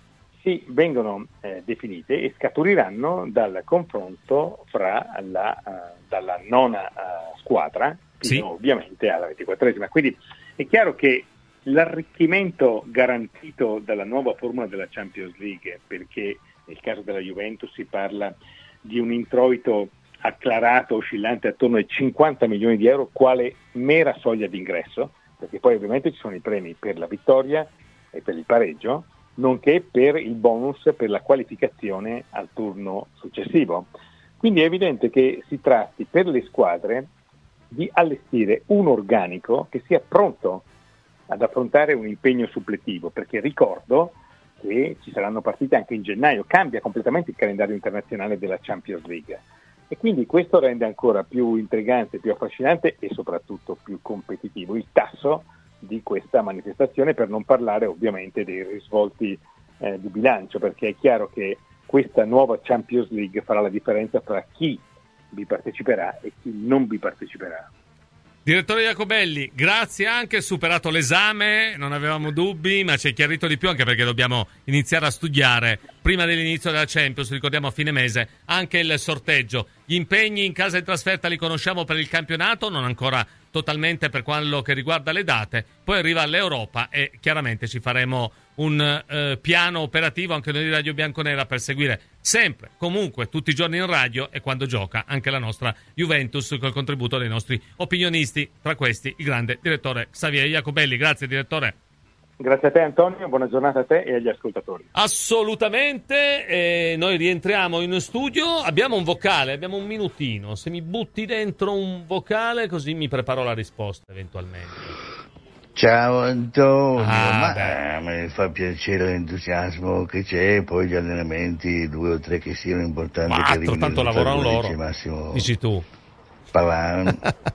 si vengono eh, definite e scaturiranno dal confronto fra la, uh, dalla nona uh, squadra fino sì. ovviamente alla ventiquattresima. Quindi è chiaro che l'arricchimento garantito dalla nuova formula della Champions League, perché nel caso della Juventus si parla di un introito acclarato oscillante attorno ai cinquanta milioni di euro quale mera soglia d'ingresso, perché poi ovviamente ci sono i premi per la vittoria e per il pareggio, nonché per il bonus per la qualificazione al turno successivo. Quindi è evidente che si tratti per le squadre di allestire un organico che sia pronto ad affrontare un impegno suppletivo, perché ricordo che ci saranno partite anche in gennaio, cambia completamente il calendario internazionale della Champions League e quindi questo rende ancora più intrigante, più affascinante e soprattutto più competitivo il tasso di questa manifestazione, per non parlare ovviamente dei risvolti eh, di bilancio, perché è chiaro che questa nuova Champions League farà la differenza tra chi vi parteciperà e chi non vi parteciperà. Direttore Jacobelli, grazie anche, superato l'esame, non avevamo dubbi, ma ci hai chiarito di più anche perché dobbiamo iniziare a studiare prima dell'inizio della Champions, ricordiamo a fine mese, anche il sorteggio. Gli impegni in casa e trasferta li conosciamo per il campionato, non ancora totalmente per quello che riguarda le date, poi arriva l'Europa e chiaramente ci faremo un eh, piano operativo anche noi di Radio Bianconera per seguire sempre, comunque, tutti i giorni in radio e quando gioca anche la nostra Juventus col contributo dei nostri opinionisti, tra questi il grande direttore Xavier Jacobelli. Grazie direttore. Grazie a te Antonio, buona giornata a te e agli ascoltatori. Assolutamente, e noi rientriamo in studio, abbiamo un vocale, abbiamo un minutino, se mi butti dentro un vocale così mi preparo la risposta eventualmente. Ciao Antonio, ah, ma mi fa piacere l'entusiasmo che c'è, poi gli allenamenti, due o tre che siano importanti. Quattro, tanto lavorano loro, Massimo dici tu. Pavan.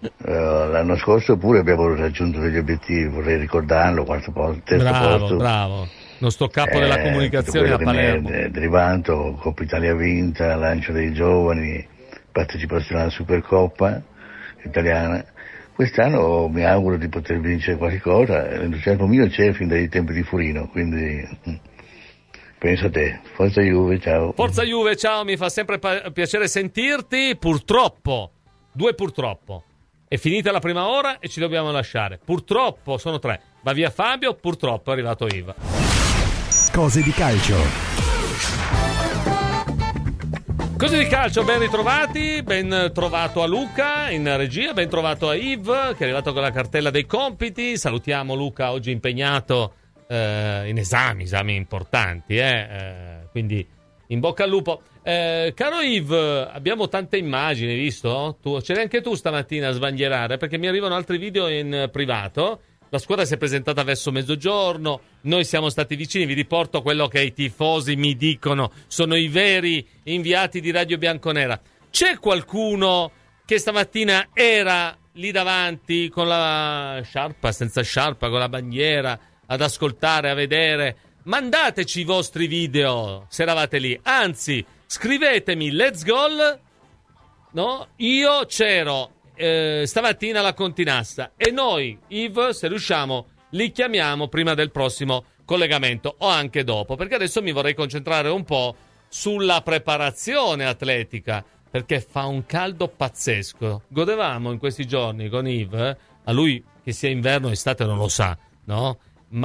Uh, l'anno scorso pure abbiamo raggiunto degli obiettivi, vorrei ricordarlo, quarto posto, terzo bravo, posto. Bravo, nostro capo eh, della comunicazione a Palermo. È derivato, Coppa Italia vinta, lancio dei giovani, partecipazione alla Supercoppa italiana. Quest'anno mi auguro di poter vincere qualche cosa, l'entusiasmo mio c'è fin dai tempi di Furino, quindi penso a te. Forza Juve, ciao. Forza Juve, ciao, mi fa sempre pa- piacere sentirti. Purtroppo, due purtroppo. È finita la prima ora e ci dobbiamo lasciare. Purtroppo sono tre. Va via Fabio, purtroppo è arrivato Iva. Cose di calcio. Cose di calcio, ben ritrovati, ben trovato a Luca in regia, ben trovato a Yves che è arrivato con la cartella dei compiti. Salutiamo Luca, oggi impegnato eh, in esami, esami importanti, eh? Eh, quindi in bocca al lupo. Eh, caro Yves, abbiamo tante immagini, visto? Tu, ce l'hai anche tu stamattina a sbandierare, perché mi arrivano altri video in privato. La squadra si è presentata verso mezzogiorno, noi siamo stati vicini, vi riporto quello che i tifosi mi dicono, sono i veri inviati di Radio Bianconera. C'è qualcuno che stamattina era lì davanti con la sciarpa, senza sciarpa, con la bandiera, ad ascoltare, a vedere? Mandateci i vostri video se eravate lì, anzi scrivetemi let's goal, no? Io c'ero eh, stamattina alla Continassa e noi, Yves, se riusciamo li chiamiamo prima del prossimo collegamento o anche dopo, perché adesso mi vorrei concentrare un po' sulla preparazione atletica, perché fa un caldo pazzesco. Godevamo in questi giorni con Yves, eh? A lui che sia inverno o estate non lo sa, no?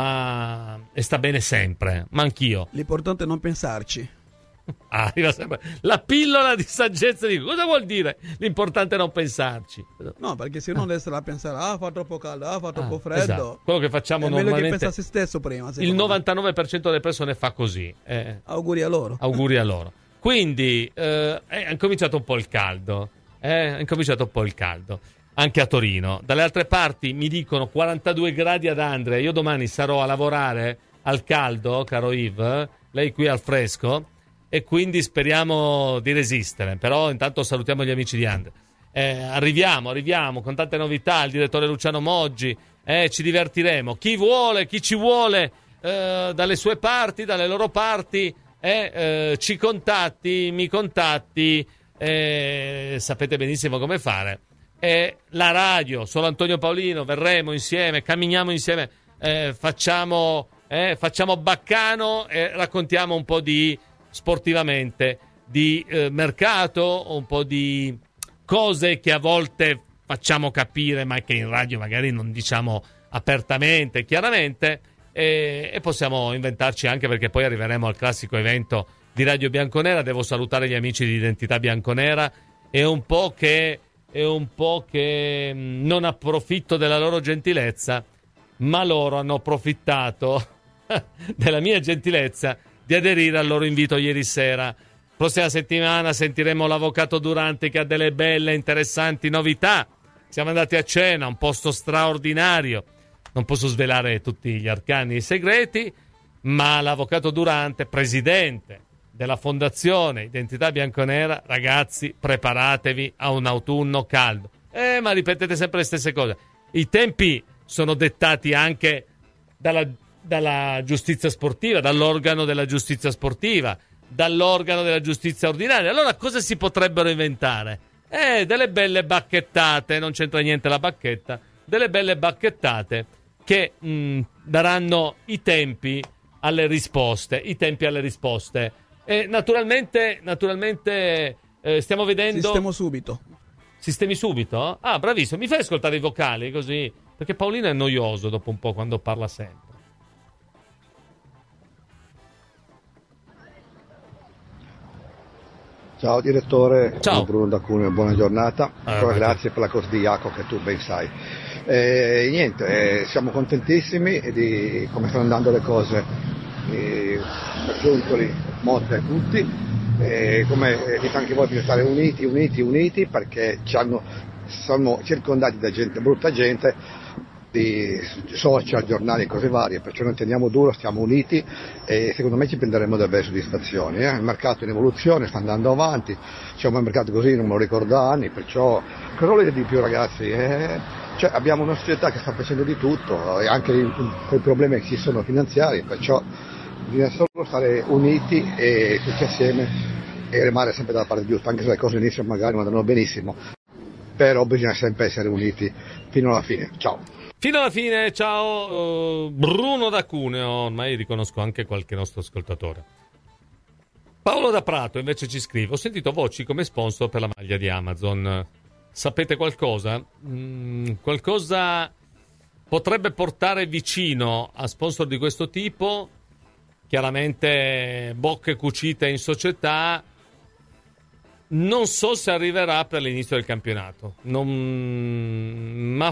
Ma e sta bene sempre, ma anch'io. L'importante è non pensarci. Arriva sempre la pillola di saggezza di cosa vuol dire? L'importante è non pensarci. No, perché se uno adesso la pensare, ah fa troppo caldo, ah fa troppo ah, freddo. Esatto. Quello che facciamo è normalmente. È meglio che pensa a se stesso prima. Il novantanove per cento delle persone fa così. Eh. Auguri a loro. Auguri a loro. Quindi eh, è incominciato un po' il caldo. Eh, è incominciato un po' il caldo. Anche a Torino. Dalle altre parti mi dicono quarantadue gradi ad Andria. Io domani sarò a lavorare al caldo, caro Yves, lei qui al fresco, e quindi speriamo di resistere. Però intanto salutiamo gli amici di Andria. Eh, arriviamo, arriviamo con tante novità. Il direttore Luciano Moggi, eh, ci divertiremo. Chi vuole, chi ci vuole, eh, dalle sue parti, dalle loro parti, eh, eh, ci contatti, mi contatti, eh, sapete benissimo come fare. E la radio, solo Antonio Paolino, verremo insieme, camminiamo insieme, eh, facciamo, eh, facciamo baccano e raccontiamo un po' di sportivamente, di eh, mercato, un po' di cose che a volte facciamo capire ma che in radio magari non diciamo apertamente, chiaramente, e, e possiamo inventarci anche, perché poi arriveremo al classico evento di Radio Bianconera. Devo salutare gli amici di Identità Bianconera e un po' che è un po' che non approfitto della loro gentilezza, ma loro hanno approfittato della mia gentilezza di aderire al loro invito ieri sera. Prossima settimana sentiremo l'avvocato Durante che ha delle belle, interessanti novità. Siamo andati a cena, un posto straordinario. Non posso svelare tutti gli arcani e i segreti, ma l'avvocato Durante, presidente della fondazione Identità Bianconera, ragazzi, preparatevi a un autunno caldo. Eh, ma ripetete sempre le stesse cose. I tempi sono dettati anche dalla, dalla giustizia sportiva, dall'organo della giustizia sportiva, dall'organo della giustizia ordinaria. Allora cosa si potrebbero inventare? Eh, delle belle bacchettate, non c'entra niente la bacchetta, delle belle bacchettate che mh, daranno i tempi alle risposte, i tempi alle risposte. E naturalmente, naturalmente eh, stiamo vedendo... Sistemo subito. Sistemi subito? Ah, bravissimo. Mi fai ascoltare i vocali così? Perché Paolino è noioso dopo un po' quando parla sempre. Ciao direttore, Ciao. sono Bruno da Cuneo, buona giornata. Ah, Ancora grazie per la corsa di Jacopo che tu ben sai. Eh, niente, eh, siamo contentissimi di come stanno andando le cose. Eh, Giuntoli, Motta e tutti, eh, come dite anche voi, bisogna stare uniti, uniti, uniti, perché ci hanno, siamo circondati da gente, brutta gente, di social, giornali e cose varie, perciò noi teniamo duro, stiamo uniti e secondo me ci prenderemo delle belle soddisfazioni. Eh? Il mercato è in evoluzione, sta andando avanti, c'è un mercato così, non me lo ricordo da anni, perciò cosa volete di più, ragazzi? Eh? Cioè, abbiamo una società che sta facendo di tutto e anche quei problemi che ci sono finanziari, perciò bisogna solo stare uniti e tutti assieme e rimanere sempre dalla parte giusta, anche se le cose iniziano magari non andranno benissimo, però bisogna sempre essere uniti fino alla fine. Ciao. Fino alla fine, ciao. uh, Bruno da Cuneo, ormai riconosco anche qualche nostro ascoltatore. Paolo da Prato invece ci scrive: ho sentito voci come sponsor per la maglia di Amazon. Sapete qualcosa? Mm, qualcosa potrebbe portare vicino a sponsor di questo tipo? Chiaramente bocche cucite in società. Non so se arriverà per l'inizio del campionato, non... ma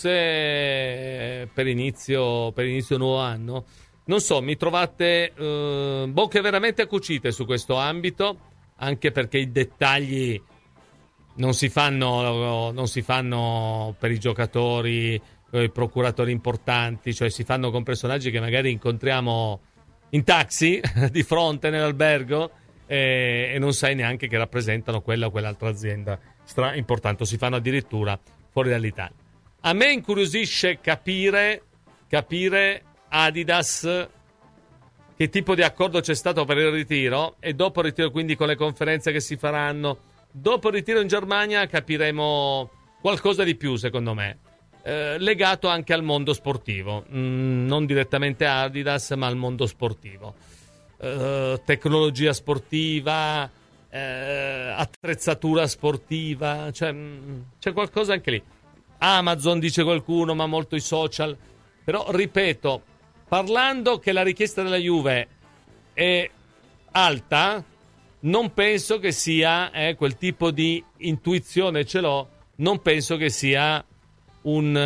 forse per inizio, per inizio nuovo anno. Non so, mi trovate uh, bocche veramente cucite su questo ambito, anche perché i dettagli non si fanno, non si fanno per i giocatori, i procuratori importanti, cioè si fanno con personaggi che magari incontriamo in taxi di fronte nell'albergo. E, e non sai neanche che rappresentano quella o quell'altra azienda stra importante, si fanno addirittura fuori dall'Italia. A me incuriosisce capire capire Adidas che tipo di accordo c'è stato per il ritiro, e dopo il ritiro, quindi con le conferenze che si faranno dopo il ritiro in Germania, capiremo qualcosa di più, secondo me, eh, legato anche al mondo sportivo, mm, non direttamente a Adidas ma al mondo sportivo. Uh, tecnologia sportiva, uh, attrezzatura sportiva, cioè mh, c'è qualcosa anche lì. Amazon dice qualcuno, ma molto i social. Però ripeto, parlando che la richiesta della Juve è alta, non penso che sia eh, quel tipo di intuizione, ce l'ho, non penso che sia un,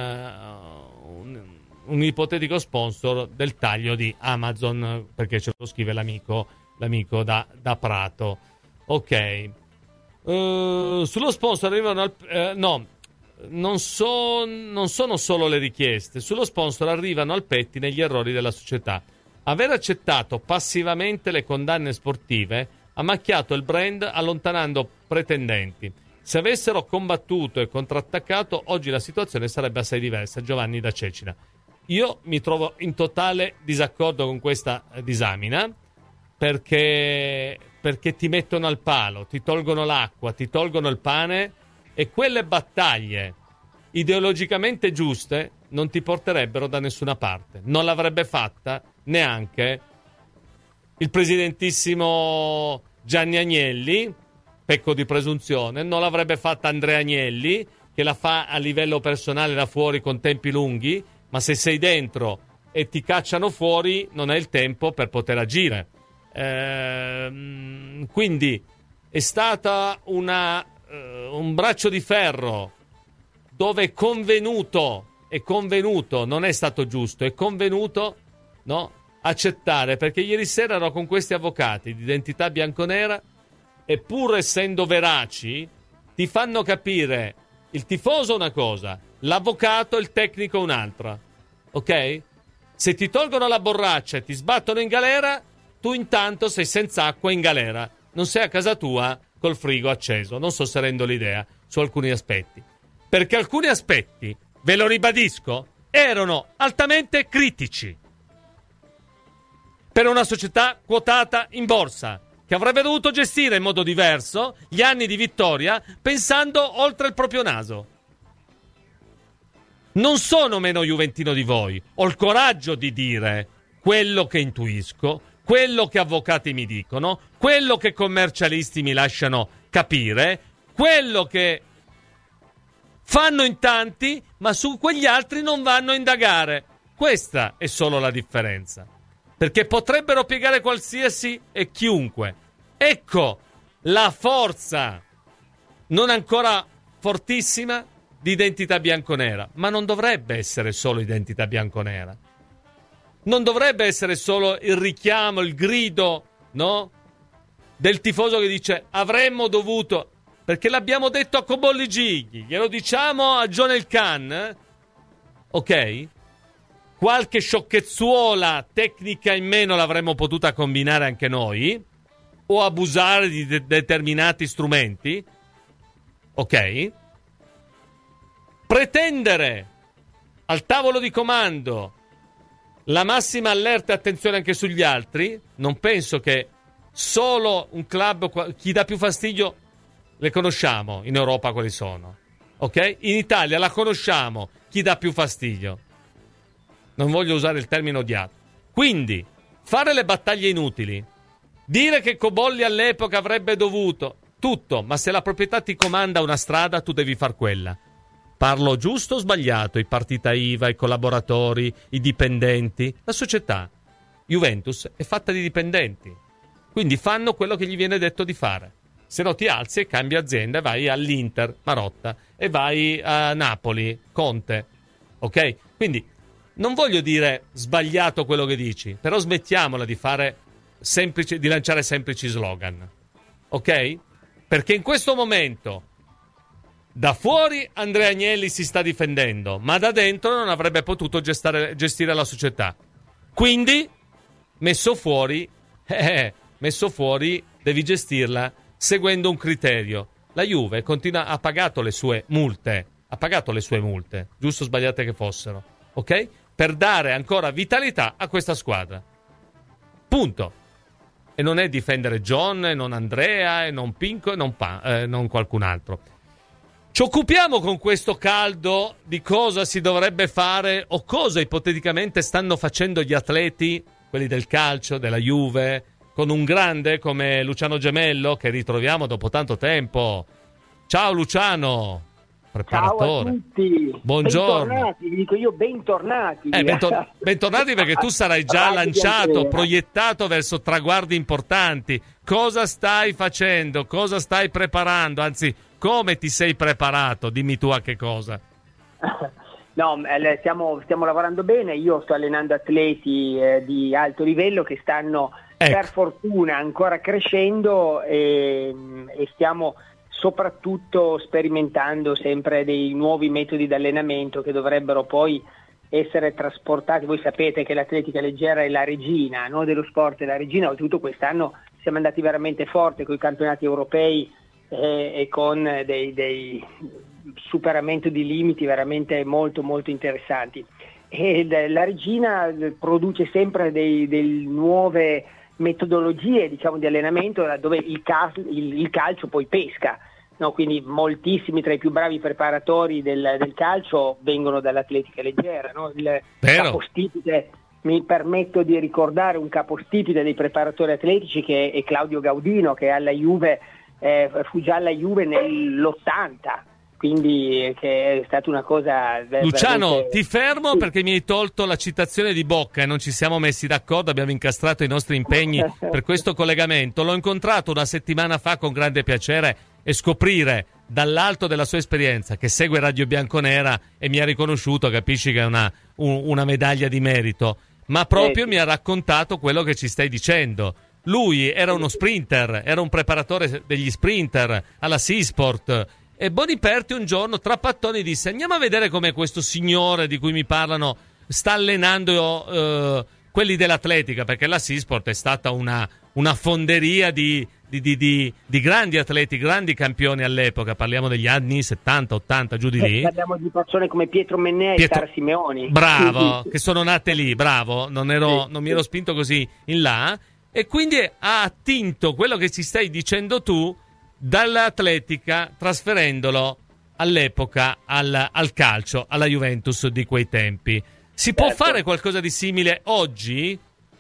uh, un un ipotetico sponsor del taglio di Amazon, perché ce lo scrive l'amico, l'amico da, da Prato. Ok. Uh, sullo sponsor arrivano al, eh, no, non, so, non sono solo le richieste. Sullo sponsor arrivano al pettine gli errori della società. Aver accettato passivamente le condanne sportive ha macchiato il brand, allontanando pretendenti. Se avessero combattuto e contrattaccato, oggi la situazione sarebbe assai diversa. Giovanni da Cecina. Io mi trovo in totale disaccordo con questa disamina, perché, perché ti mettono al palo, ti tolgono l'acqua, ti tolgono il pane, e quelle battaglie ideologicamente giuste non ti porterebbero da nessuna parte. Non l'avrebbe fatta neanche il presidentissimo Gianni Agnelli, pecco di presunzione, non l'avrebbe fatta Andrea Agnelli, che la fa a livello personale da fuori con tempi lunghi, ma se sei dentro e ti cacciano fuori non hai il tempo per poter agire. Ehm, quindi è stata una, uh, un braccio di ferro dove è convenuto, è convenuto, non è stato giusto, è convenuto, no, accettare, perché ieri sera ero con questi avvocati di identità bianconera e pur essendo veraci ti fanno capire, il tifoso una cosa, l'avvocato e il tecnico un'altra, ok? Se ti tolgono la borraccia e ti sbattono in galera, tu intanto sei senza acqua in galera, non sei a casa tua col frigo acceso. Non so se rendo l'idea su alcuni aspetti, perché alcuni aspetti, ve lo ribadisco, erano altamente critici per una società quotata in borsa, che avrebbe dovuto gestire in modo diverso gli anni di vittoria pensando oltre il proprio naso. Non sono meno juventino di voi, ho il coraggio di dire quello che intuisco, quello che avvocati mi dicono, quello che commercialisti mi lasciano capire, quello che fanno in tanti, ma su quegli altri non vanno a indagare. Questa è solo la differenza, perché potrebbero piegare qualsiasi e chiunque. Ecco la forza non ancora fortissima di identità bianconera, ma non dovrebbe essere solo identità bianconera, non dovrebbe essere solo il richiamo, il grido, no? Del tifoso che dice avremmo dovuto, perché l'abbiamo detto a Cobolli Gigli, glielo diciamo a John El Khan, ok? Qualche sciocchezzuola tecnica in meno l'avremmo potuta combinare anche noi, o abusare di de- determinati strumenti, ok? Pretendere al tavolo di comando la massima allerta e attenzione anche sugli altri, non penso che solo un club, chi dà più fastidio, le conosciamo in Europa quali sono, ok? In Italia la conosciamo, chi dà più fastidio. Non voglio usare il termine odiato. Quindi, fare le battaglie inutili, dire che Cobolli all'epoca avrebbe dovuto, tutto, ma se la proprietà ti comanda una strada, tu devi far quella. Parlo giusto o sbagliato? I partita I V A, i collaboratori, i dipendenti, la società. Juventus è fatta di dipendenti, quindi fanno quello che gli viene detto di fare. Se no ti alzi e cambi azienda e vai all'Inter, Marotta, e vai a Napoli, Conte, ok? Quindi non voglio dire sbagliato quello che dici, però smettiamola di fare semplici, di lanciare semplici slogan, ok? Perché in questo momento da fuori Andrea Agnelli si sta difendendo, ma da dentro non avrebbe potuto gestare, gestire la società. Quindi, messo fuori, eh, messo fuori, devi gestirla seguendo un criterio. La Juve continua, ha pagato le sue multe, ha pagato le sue multe, giusto o sbagliate che fossero, ok? Per dare ancora vitalità a questa squadra. Punto. E non è difendere John, e non Andrea, e non Pinco, e non, pa- eh, non qualcun altro. Ci occupiamo con questo caldo di cosa si dovrebbe fare o cosa ipoteticamente stanno facendo gli atleti, quelli del calcio, della Juve, con un grande come Luciano Gemello, che ritroviamo dopo tanto tempo. Ciao Luciano, preparatore. Ciao a tutti. Buongiorno. Bentornati, vi dico io bentornati. Eh, bentor- bentornati perché tu sarai già lanciato, proiettato verso traguardi importanti. Cosa stai facendo? Cosa stai preparando? Anzi, come ti sei preparato? Dimmi tu a che cosa. No, stiamo, stiamo lavorando bene. Io sto allenando atleti eh, di alto livello che stanno, ecco, per fortuna ancora crescendo e, e stiamo soprattutto sperimentando sempre dei nuovi metodi di allenamento che dovrebbero poi essere trasportati. Voi sapete che l'atletica leggera è la regina, no, dello sport, è la regina. Oltretutto quest'anno siamo andati veramente forte con i campionati europei eh, e con dei, dei superamento di limiti veramente molto molto interessanti. E la regina produce sempre dei, dei nuove metodologie, diciamo, di allenamento dove il, cal- il, il calcio poi pesca, no? Quindi moltissimi tra i più bravi preparatori del, del calcio vengono dall'atletica leggera, no? Il capostipite, mi permetto di ricordare un capostipite dei preparatori atletici che è Claudio Gaudino, che alla Juve eh, fu già alla Juve nell'ottanta, quindi che è stata una cosa Luciano, veramente... ti fermo, sì, perché mi hai tolto la citazione di Bocca e non ci siamo messi d'accordo, abbiamo incastrato i nostri impegni per questo collegamento. L'ho incontrato una settimana fa con grande piacere e scoprire dall'alto della sua esperienza che segue Radio Bianconera e mi ha riconosciuto, capisci che è una, un, una medaglia di merito, ma proprio eh, sì. mi ha raccontato quello che ci stai dicendo. Lui era uno sprinter, era un preparatore degli sprinter alla Seasport. E Boniperti un giorno tra pattoni disse: andiamo a vedere come questo signore di cui mi parlano sta allenando eh, quelli dell'atletica, perché la Seasport è stata una, una fonderia di, di, di, di, di grandi atleti, grandi campioni all'epoca. Parliamo degli anni settanta ottanta, giù di lì. Parliamo di persone come Pietro Mennea Pietro... e Sara Simeoni. Bravo, che sono nate lì, bravo, non, ero, sì, non mi ero spinto così in là. E quindi ha attinto quello che ci stai dicendo tu dall'atletica, trasferendolo all'epoca al, al calcio, alla Juventus di quei tempi. Si certo. può fare qualcosa di simile oggi?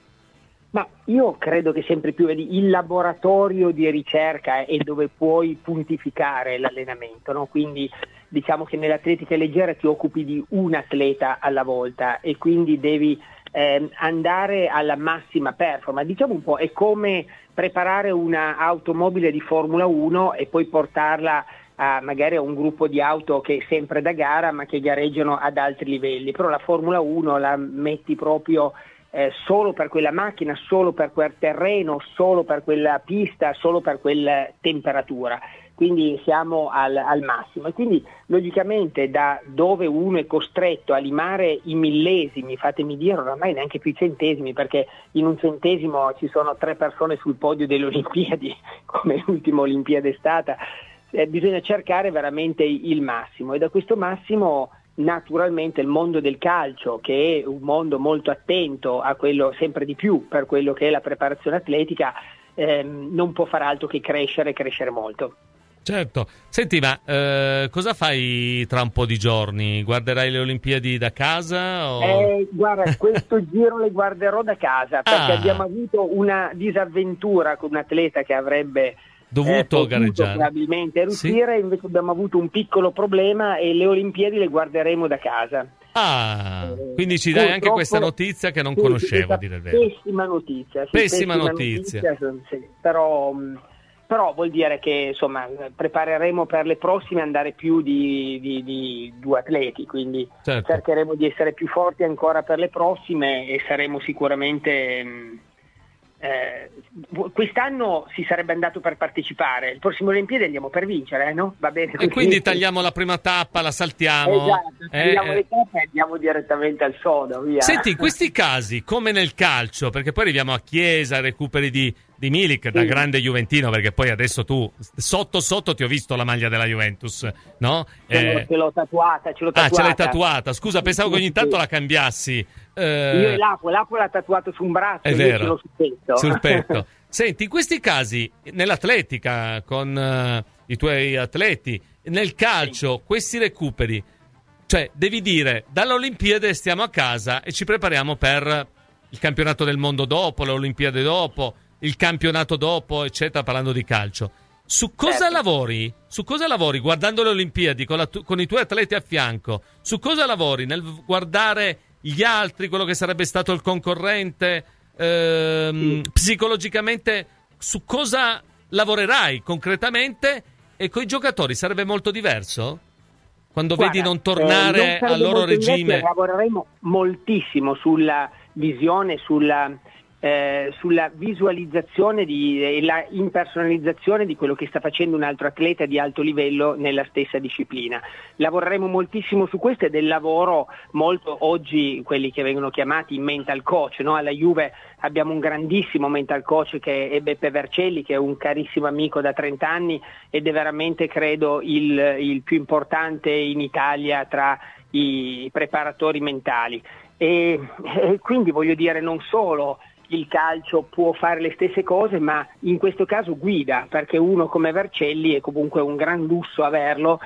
Ma io credo che sempre più vedi, il laboratorio di ricerca è dove puoi puntificare l'allenamento, no? Quindi diciamo che nell'atletica leggera ti occupi di un atleta alla volta e quindi devi eh, andare alla massima performance. Diciamo un po', è come preparare una automobile di Formula uno e poi portarla a, magari a un gruppo di auto che è sempre da gara ma che gareggiano ad altri livelli, però la Formula uno la metti proprio eh, solo per quella macchina, solo per quel terreno, solo per quella pista, solo per quella temperatura. quindi siamo al, al massimo e quindi logicamente da dove uno è costretto a limare i millesimi, fatemi dire oramai neanche più i centesimi, perché in un centesimo ci sono tre persone sul podio delle Olimpiadi come l'ultima Olimpiade è stata, eh, bisogna cercare veramente il massimo e da questo massimo naturalmente il mondo del calcio, che è un mondo molto attento a quello sempre di più per quello che è la preparazione atletica, ehm, non può far altro che crescere, crescere molto. Certo. Senti, ma eh, cosa fai tra un po' di giorni? Guarderai le Olimpiadi da casa? O... Eh, guarda, questo giro le guarderò da casa, perché Ah. abbiamo avuto una disavventura con un atleta che avrebbe Dovuto eh, gareggiare. probabilmente riuscire, Sì. invece abbiamo avuto un piccolo problema e le Olimpiadi le guarderemo da casa. Ah, Eh, quindi ci dai anche purtroppo- questa notizia che non sì, conoscevo, questa a dire il vero. Pessima notizia. sì, Pessima notizia. sì, però, mh, però vuol dire che insomma prepareremo per le prossime andare più di, di, di due atleti, quindi Certo. cercheremo di essere più forti ancora per le prossime e saremo sicuramente... Mh, eh, quest'anno si sarebbe andato per partecipare, il prossimo Olimpiadi andiamo per vincere, eh, no? Va bene E così. quindi tagliamo la prima tappa, la saltiamo. Esatto, Eh, tagliamo eh. le tappe e andiamo direttamente al sodo, via. Senti, in questi casi, come nel calcio, perché poi arriviamo a Chiesa, recuperi di, di Milik, da Sì. grande juventino, perché poi adesso tu, sotto sotto ti ho visto la maglia della Juventus, no? Ce l'ho, Eh, ce l'ho tatuata, ce l'ho ah, tatuata. ce l'hai tatuata, scusa, pensavo che ogni Sì, tanto sì. la cambiassi. Eh, Io e Lapo, Lapo l'ha tatuato su un braccio, È io vero. ce l'ho sul petto. Sul petto. Senti, in questi casi, nell'atletica, con eh, i tuoi atleti, nel calcio, questi recuperi, cioè devi dire, dall'Olimpiade stiamo a casa e ci prepariamo per il campionato del mondo dopo, le Olimpiadi dopo, il campionato dopo, eccetera, parlando di calcio. Su cosa Certo. lavori? Su cosa lavori guardando le Olimpiadi con, la tu- con i tuoi atleti a fianco? Su cosa lavori nel guardare gli altri, quello che sarebbe stato il concorrente? Ehm, psicologicamente su cosa lavorerai concretamente e coi giocatori sarebbe molto diverso quando Guarda, vedi non eh, tornare non sarebbe al loro molto diverso, regime. lavoreremo moltissimo sulla visione, sulla, eh, sulla visualizzazione di, e la impersonalizzazione di quello che sta facendo un altro atleta di alto livello nella stessa disciplina. Lavoreremo moltissimo su questo ed è del lavoro molto oggi quelli che vengono chiamati mental coach, no? Alla Juve abbiamo un grandissimo mental coach che è Beppe Vercelli, che è un carissimo amico da trenta anni ed è veramente credo il, il più importante in Italia tra i preparatori mentali e, e quindi voglio dire non solo il calcio può fare le stesse cose, ma in questo caso guida, perché uno come Vercelli è comunque un gran lusso averlo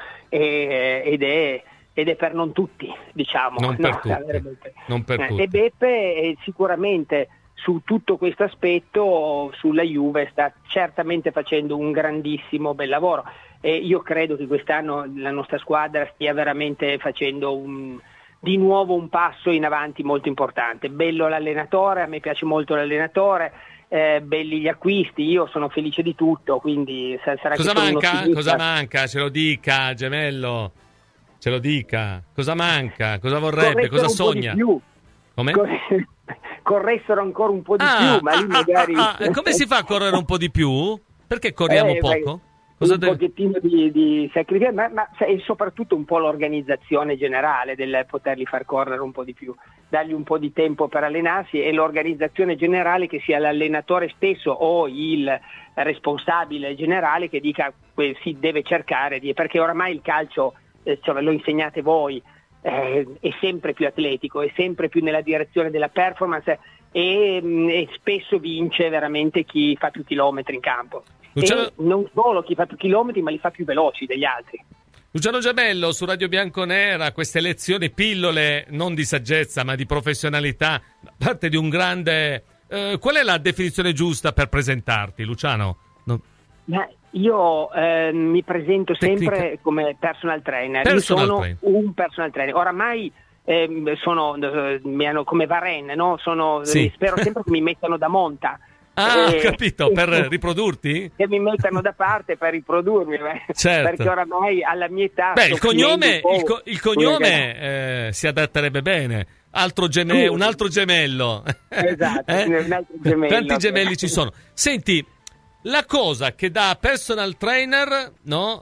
e, ed è ed è per non tutti, diciamo. Non per no? tutti, non per Eh, tutti. E Beppe è sicuramente su tutto questo aspetto sulla Juve sta certamente facendo un grandissimo bel lavoro e io credo che quest'anno la nostra squadra stia veramente facendo un, di nuovo un passo in avanti molto importante. Bello l'allenatore, a me piace molto l'allenatore, eh, belli gli acquisti, io sono felice di tutto, quindi sa- sarà Cosa che sono un manca? ottimista. Cosa manca? Ce lo dica, gemello. Ce lo dica. Cosa manca? Cosa vorrebbe? Corressero Cosa un po' di sogna? più. Come? Cor- corressero ancora un po' di Ah, più, ma lì ah, magari... ah, ah, come si fa a correre un po' di più? Perché corriamo Eh, poco? beh, Cosa un deve- pochettino di, di sacrificio, ma, ma e soprattutto un po' l'organizzazione generale del poterli far correre un po' di più, dargli un po' di tempo per allenarsi e l'organizzazione generale che sia l'allenatore stesso o il responsabile generale che dica que- si deve cercare di, perché oramai il calcio, eh, cioè, lo insegnate voi, eh, è sempre più atletico, è sempre più nella direzione della performance e, mh, e spesso vince veramente chi fa più chilometri in campo. Luciano- E non solo chi fa più chilometri, ma li fa più veloci degli altri. Luciano Gemello su Radio Bianconera, queste lezioni, pillole non di saggezza ma di professionalità da parte di un grande... Eh, qual è la definizione giusta per presentarti, Luciano? No. Ma io eh, mi presento sempre Tecnica- come personal trainer. Personal io sono trainer. un personal trainer. Oramai ehm, sono eh, mi hanno come Varenne, no? Sono, Sì. spero sempre che mi mettano da monta. Ah, Eh, ho capito, per riprodurti? Che mi mettano da parte per riprodurmi, beh. Certo. Perché oramai alla mia età Beh, il sto cognome, finendo un il po' co- il cognome una- eh, si adatterebbe bene. Altro geme- Sì. un altro gemello. Esatto, Eh? un altro gemello. Quanti gemelli ci sono? Senti, la cosa che da personal trainer, no,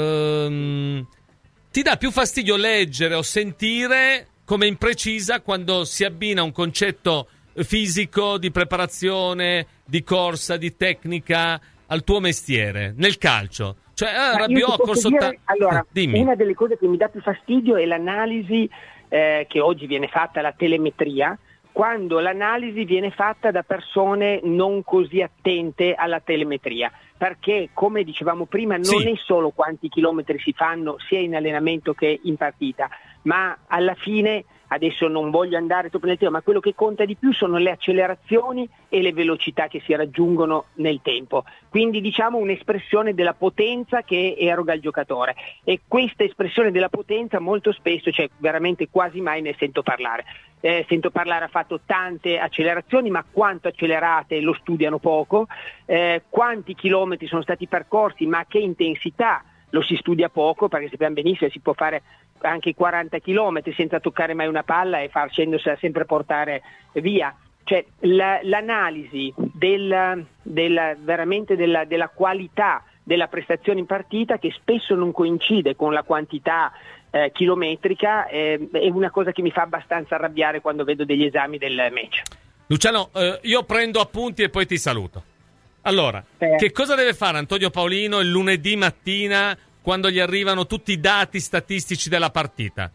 ehm, ti dà più fastidio leggere o sentire come imprecisa quando si abbina un concetto fisico, di preparazione, di corsa, di tecnica al tuo mestiere, nel calcio. Cioè, ah, Rabiot ha corso dire, ta- allora, ah, dimmi. Una delle cose che mi dà più fastidio è l'analisi eh, che oggi viene fatta, la telemetria, quando l'analisi viene fatta da persone non così attente alla telemetria, perché come dicevamo prima non sì. è solo quanti chilometri si fanno sia in allenamento che in partita, ma alla fine, adesso non voglio andare troppo nel tema, ma quello che conta di più sono le accelerazioni e le velocità che si raggiungono nel tempo, quindi diciamo un'espressione della potenza che eroga il giocatore, e questa espressione della potenza molto spesso, cioè veramente quasi mai ne sento parlare. Eh, sento parlare, ha fatto tante accelerazioni, ma quanto accelerate lo studiano poco, eh, quanti chilometri sono stati percorsi, ma che intensità lo si studia poco, perché sappiamo benissimo che si può fare anche quaranta chilometri senza toccare mai una palla e facendosela sempre portare via. Cioè la, l'analisi del, del, veramente della, della qualità della prestazione in partita, che spesso non coincide con la quantità eh, chilometrica, eh, è una cosa che mi fa abbastanza arrabbiare quando vedo degli esami del match. Luciano, eh, io prendo appunti e poi ti saluto. Allora, eh. che cosa deve fare Antonio Paolino il lunedì mattina quando gli arrivano tutti i dati statistici della partita?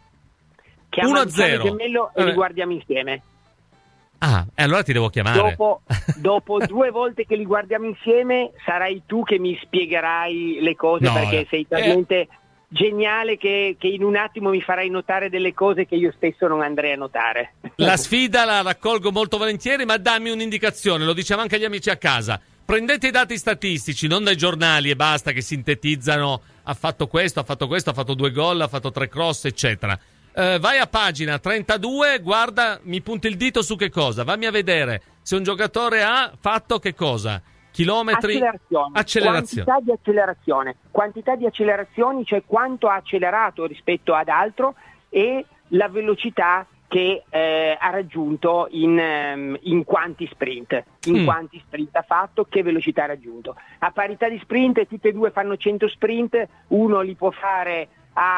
Chiama Luciano Gemello e li guardiamo insieme. Ah, e allora ti devo chiamare. Dopo, dopo due volte che li guardiamo insieme sarai tu che mi spiegherai le cose, no, perché eh. sei talmente eh. geniale che, che in un attimo mi farai notare delle cose che io stesso non andrei a notare. La sfida la raccolgo molto volentieri, ma dammi un'indicazione, lo diciamo anche agli amici a casa. Prendete i dati statistici, non dai giornali e basta, che sintetizzano ha fatto questo, ha fatto questo, ha fatto due gol, ha fatto tre cross, eccetera. Uh, vai a pagina trentadue, guarda, mi punti il dito su che cosa, vammi a vedere se un giocatore ha fatto che cosa, chilometri, accelerazione, accelerazione. quantità di accelerazione, quantità di accelerazioni, cioè quanto ha accelerato rispetto ad altro, e la velocità che eh, ha raggiunto in, in quanti sprint, in mm. quanti sprint ha fatto, che velocità ha raggiunto. A parità di sprint, tutte e due fanno cento sprint, uno li può fare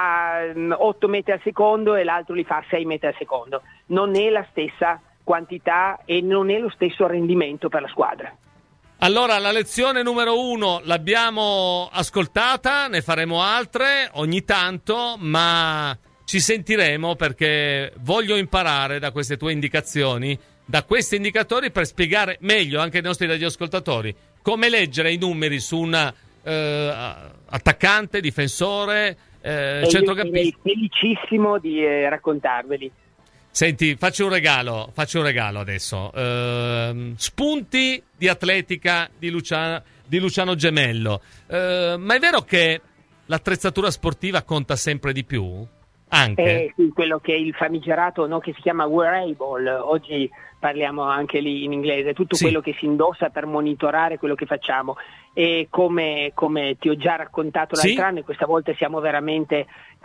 a otto metri al secondo e l'altro li fa a sei metri al secondo. Non è la stessa quantità e non è lo stesso rendimento per la squadra. Allora, la lezione numero uno l'abbiamo ascoltata, ne faremo altre ogni tanto, ma ci sentiremo perché voglio imparare da queste tue indicazioni, da questi indicatori, per spiegare meglio anche ai nostri radioascoltatori come leggere i numeri su un eh, attaccante, difensore, eh, centrocampista. Sarei felicissimo di eh, raccontarveli. Senti, faccio un regalo, faccio un regalo adesso. Uh, spunti di atletica di Luciano, di Luciano Gemello. Uh, ma è vero che l'attrezzatura sportiva conta sempre di più? Anche? Eh, sì, quello che è il famigerato, no, che si chiama wearable, oggi parliamo anche lì in inglese, tutto sì. quello che si indossa per monitorare quello che facciamo. E come, come ti ho già raccontato l'altro sì. anno, questa volta siamo veramente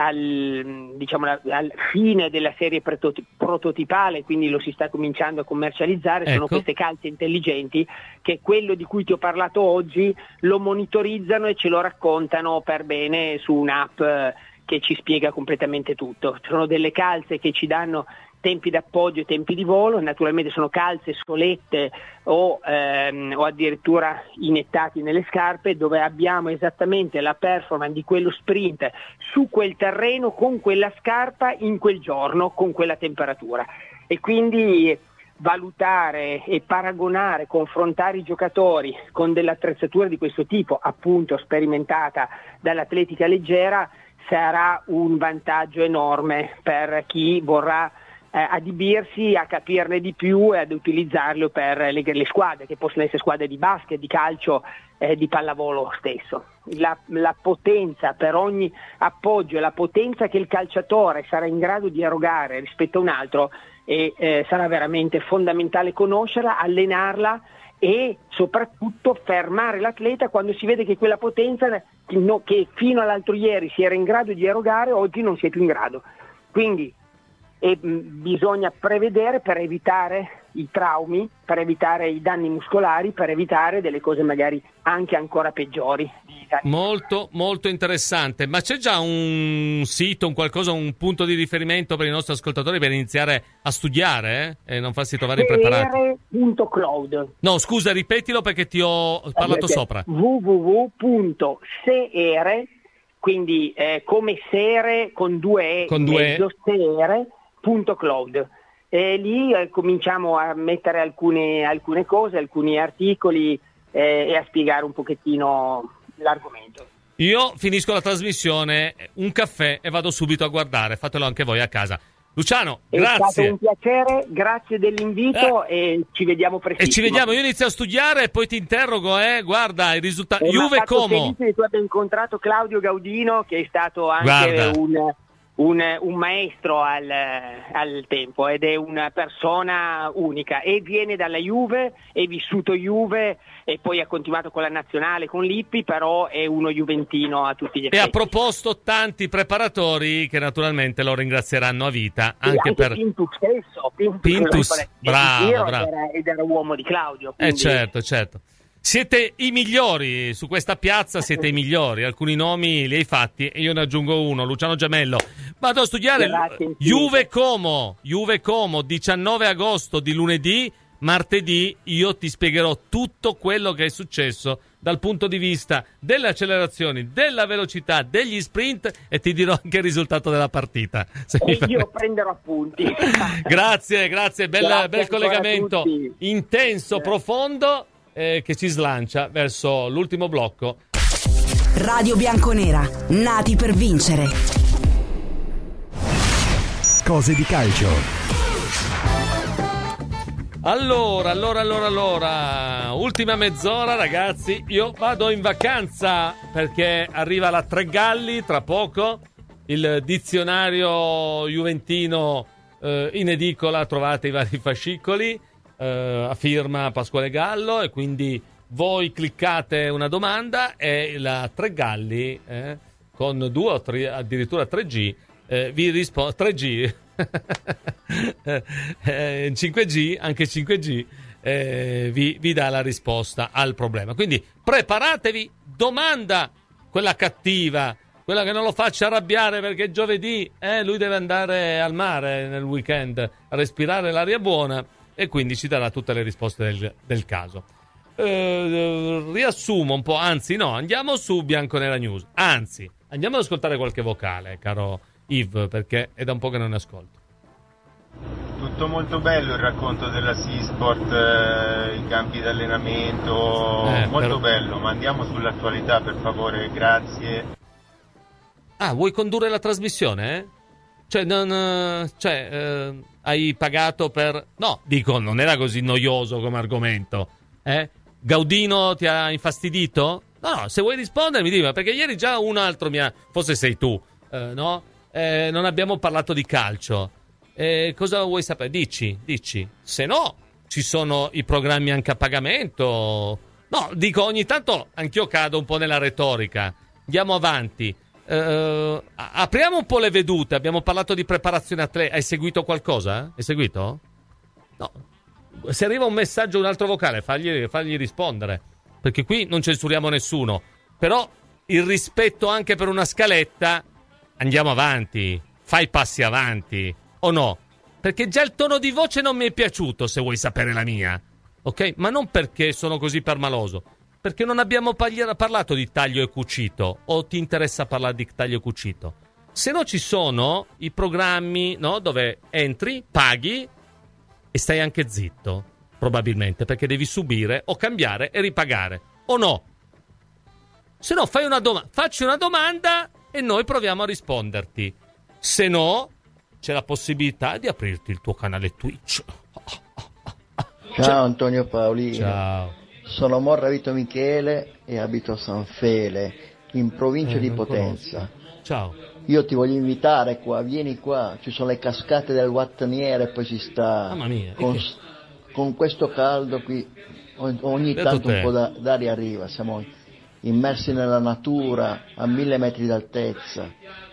al, diciamo, al fine della serie prototipale, quindi lo si sta cominciando a commercializzare. Ecco. Sono queste calze intelligenti che quello di cui ti ho parlato oggi lo monitorizzano e ce lo raccontano per bene su un'app che ci spiega completamente tutto. Sono delle calze che ci danno tempi d'appoggio e tempi di volo, naturalmente sono calze solette o, ehm, o addirittura inettati nelle scarpe, dove abbiamo esattamente la performance di quello sprint su quel terreno, con quella scarpa, in quel giorno, con quella temperatura. E quindi valutare e paragonare, confrontare i giocatori con dell'attrezzatura di questo tipo, appunto sperimentata dall'atletica leggera, sarà un vantaggio enorme per chi vorrà eh, adibirsi a capirne di più e ad utilizzarlo per le, le squadre, che possono essere squadre di basket, di calcio, eh, di pallavolo stesso. La, la potenza per ogni appoggio e la potenza che il calciatore sarà in grado di erogare rispetto a un altro, e eh, sarà veramente fondamentale conoscerla, allenarla e soprattutto fermare l'atleta quando si vede che quella potenza che fino all'altro ieri si era in grado di erogare, oggi non si è più in grado. Quindi e, mh, bisogna prevedere per evitare i traumi, per evitare i danni muscolari, per evitare delle cose magari anche ancora peggiori. Molto molto interessante, ma c'è già un sito, un qualcosa, un punto di riferimento per i nostri ascoltatori per iniziare a studiare eh? e non farsi trovare impreparati? Seere punto cloud. No, scusa, ripetilo perché ti ho parlato eh, sopra. w w w punto seere, quindi eh, come sere con due e con due mezzo, seere punto cloud. E lì eh, cominciamo a mettere alcune, alcune cose, alcuni articoli eh, e a spiegare un pochettino l'argomento. Io finisco la trasmissione, un caffè e vado subito a guardare, fatelo anche voi a casa. Luciano, è grazie. È stato un piacere, grazie dell'invito eh. e ci vediamo prestissimo. E ci vediamo, io inizio a studiare e poi ti interrogo, eh, guarda i risultati. Eh, Juve Como. Sono felice che tu abbia incontrato Claudio Gaudino, che è stato anche guarda. un... Un, un maestro al, al tempo ed è una persona unica e viene dalla Juve, è vissuto Juve e poi ha continuato con la nazionale, con Lippi, però è uno juventino a tutti gli effetti. E ha proposto tanti preparatori che naturalmente lo ringrazieranno a vita. Anche, anche per Pintus stesso, Pintus, Pintus bravo, bravo. Era, ed era uomo di Claudio. Quindi... Eh certo, certo. Siete i migliori su questa piazza, siete i migliori. Alcuni nomi li hai fatti e io ne aggiungo uno, Luciano Giamello. Vado a studiare Juve Como, Juve Como, diciannove agosto di lunedì, martedì io ti spiegherò tutto quello che è successo dal punto di vista delle accelerazioni, della velocità, degli sprint e ti dirò anche il risultato della partita. E io prenderò appunti. Grazie, grazie, bel, grazie bel collegamento intenso, eh. profondo. Eh, che ci slancia verso l'ultimo blocco. Radio Bianconera, nati per vincere. Cose di calcio. Allora, allora, allora, allora, ultima mezz'ora ragazzi, io vado in vacanza perché arriva la Tregalli tra poco, il dizionario juventino eh, in edicola, trovate i vari fascicoli. Uh, a firma Pasquale Gallo e quindi voi cliccate una domanda e la Tregalli eh, con due o tre, addirittura tre G eh, vi risponde tre G eh, cinque G anche cinque G eh, vi, vi dà la risposta al problema, quindi preparatevi. Domanda quella cattiva, quella che non lo faccia arrabbiare perché giovedì eh, lui deve andare al mare nel weekend a respirare l'aria buona e quindi ci darà tutte le risposte del, del caso. Eh, riassumo un po', anzi no, andiamo su Bianconera News, anzi andiamo ad ascoltare qualche vocale, caro Yves, perché è da un po' che non ne ascolto. Tutto molto bello il racconto della Seasport, eh, i campi di allenamento, eh, molto per... bello, ma andiamo sull'attualità per favore, grazie. Ah, vuoi condurre la trasmissione? Eh? Cioè, non, cioè eh, hai pagato per... No, dico, non era così noioso come argomento. Eh? Gaudino ti ha infastidito? No, no, se vuoi rispondere mi dica, perché ieri già un altro mi ha... Forse sei tu, eh, no? Eh, non abbiamo parlato di calcio. Eh, cosa vuoi sapere? Dici, dici. Se no, ci sono i programmi anche a pagamento. No, dico, ogni tanto anch'io cado un po' nella retorica. Andiamo avanti. Uh, apriamo un po' le vedute. Abbiamo parlato di preparazione atletica. Hai seguito qualcosa? Hai seguito? No. Se arriva un messaggio, un altro vocale, fagli, fagli rispondere, perché qui non censuriamo nessuno. Però il rispetto anche per una scaletta. Andiamo avanti. Fai passi avanti. O no? Perché già il tono di voce non mi è piaciuto, se vuoi sapere la mia. Ok? Ma non perché sono così permaloso, perché non abbiamo parlato di taglio e cucito. O ti interessa parlare di taglio e cucito? Se no ci sono i programmi, no, dove entri, paghi e stai anche zitto, probabilmente, perché devi subire o cambiare e ripagare. O no? Se no fai una domanda, facci una domanda e noi proviamo a risponderti. Se no, c'è la possibilità di aprirti il tuo canale Twitch. Ciao Antonio Paolino. Ciao. Sono Morra Vito Michele e abito a San Fele, in provincia eh, di Potenza. Conosco. Ciao. Io ti voglio invitare qua, vieni qua, ci sono le cascate del Guattaniere e poi si sta Mamma mia, con, che... con questo caldo qui, ogni Detto tanto te. un po' da, d'aria arriva, siamo immersi nella natura a mille metri d'altezza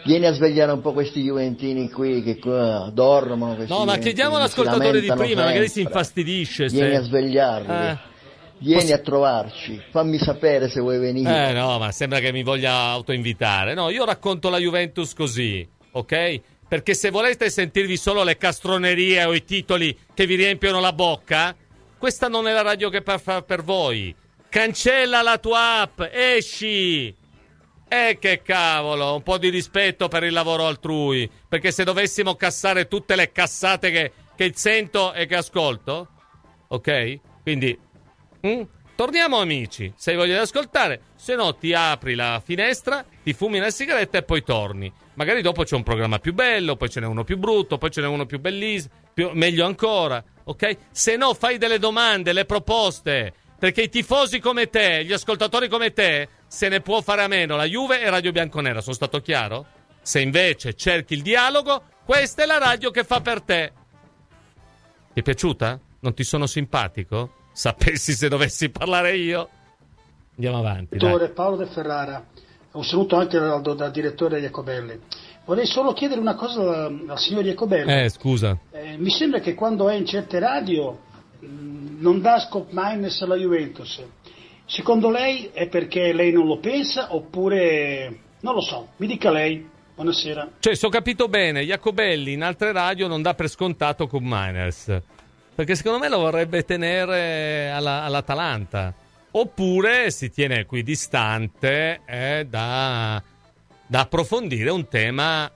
Vieni a svegliare un po' questi juventini qui che qua dormono. No, ma chiediamo all'ascoltatore di prima, sempre. Magari si infastidisce. Vieni se... a svegliarli. Eh. Vieni Poss- a trovarci, fammi sapere se vuoi venire. Eh no, ma sembra che mi voglia autoinvitare. No, io racconto la Juventus così, ok? Perché se volete sentirvi solo le castronerie o i titoli che vi riempiono la bocca, questa non è la radio che fa per voi. Cancella la tua app, esci! E che cavolo, un po' di rispetto per il lavoro altrui, perché se dovessimo cassare tutte le cassate che, che sento e che ascolto, ok? Quindi, mm, torniamo amici, se hai voglia di ascoltare, se no ti apri la finestra, ti fumi una sigaretta e poi torni. Magari dopo c'è un programma più bello, poi ce n'è uno più brutto, poi ce n'è uno più bellissimo, più, meglio ancora, ok? Se no fai delle domande, le proposte, perché i tifosi come te, gli ascoltatori come te, se ne può fare a meno la Juve e Radio Bianconera, sono stato chiaro? Se invece cerchi il dialogo, questa è la radio che fa per te. Ti è piaciuta? Non ti sono simpatico? Sapessi se dovessi parlare io? Andiamo avanti, dai. Paolo De Ferrara, un saluto anche dal, dal direttore Iacobelli. Vorrei solo chiedere una cosa al, al signor Iacobelli. Eh, scusa. Eh, mi sembra che quando è in certe radio mh, non dà scope mindness alla Juventus. Secondo lei è perché lei non lo pensa oppure non lo so, mi dica lei. Buonasera. Cioè, se ho capito bene, Iacobelli in altre radio non dà per scontato Cup Miners, perché secondo me lo vorrebbe tenere alla, all'Atalanta, oppure si tiene qui distante eh, da, da approfondire un tema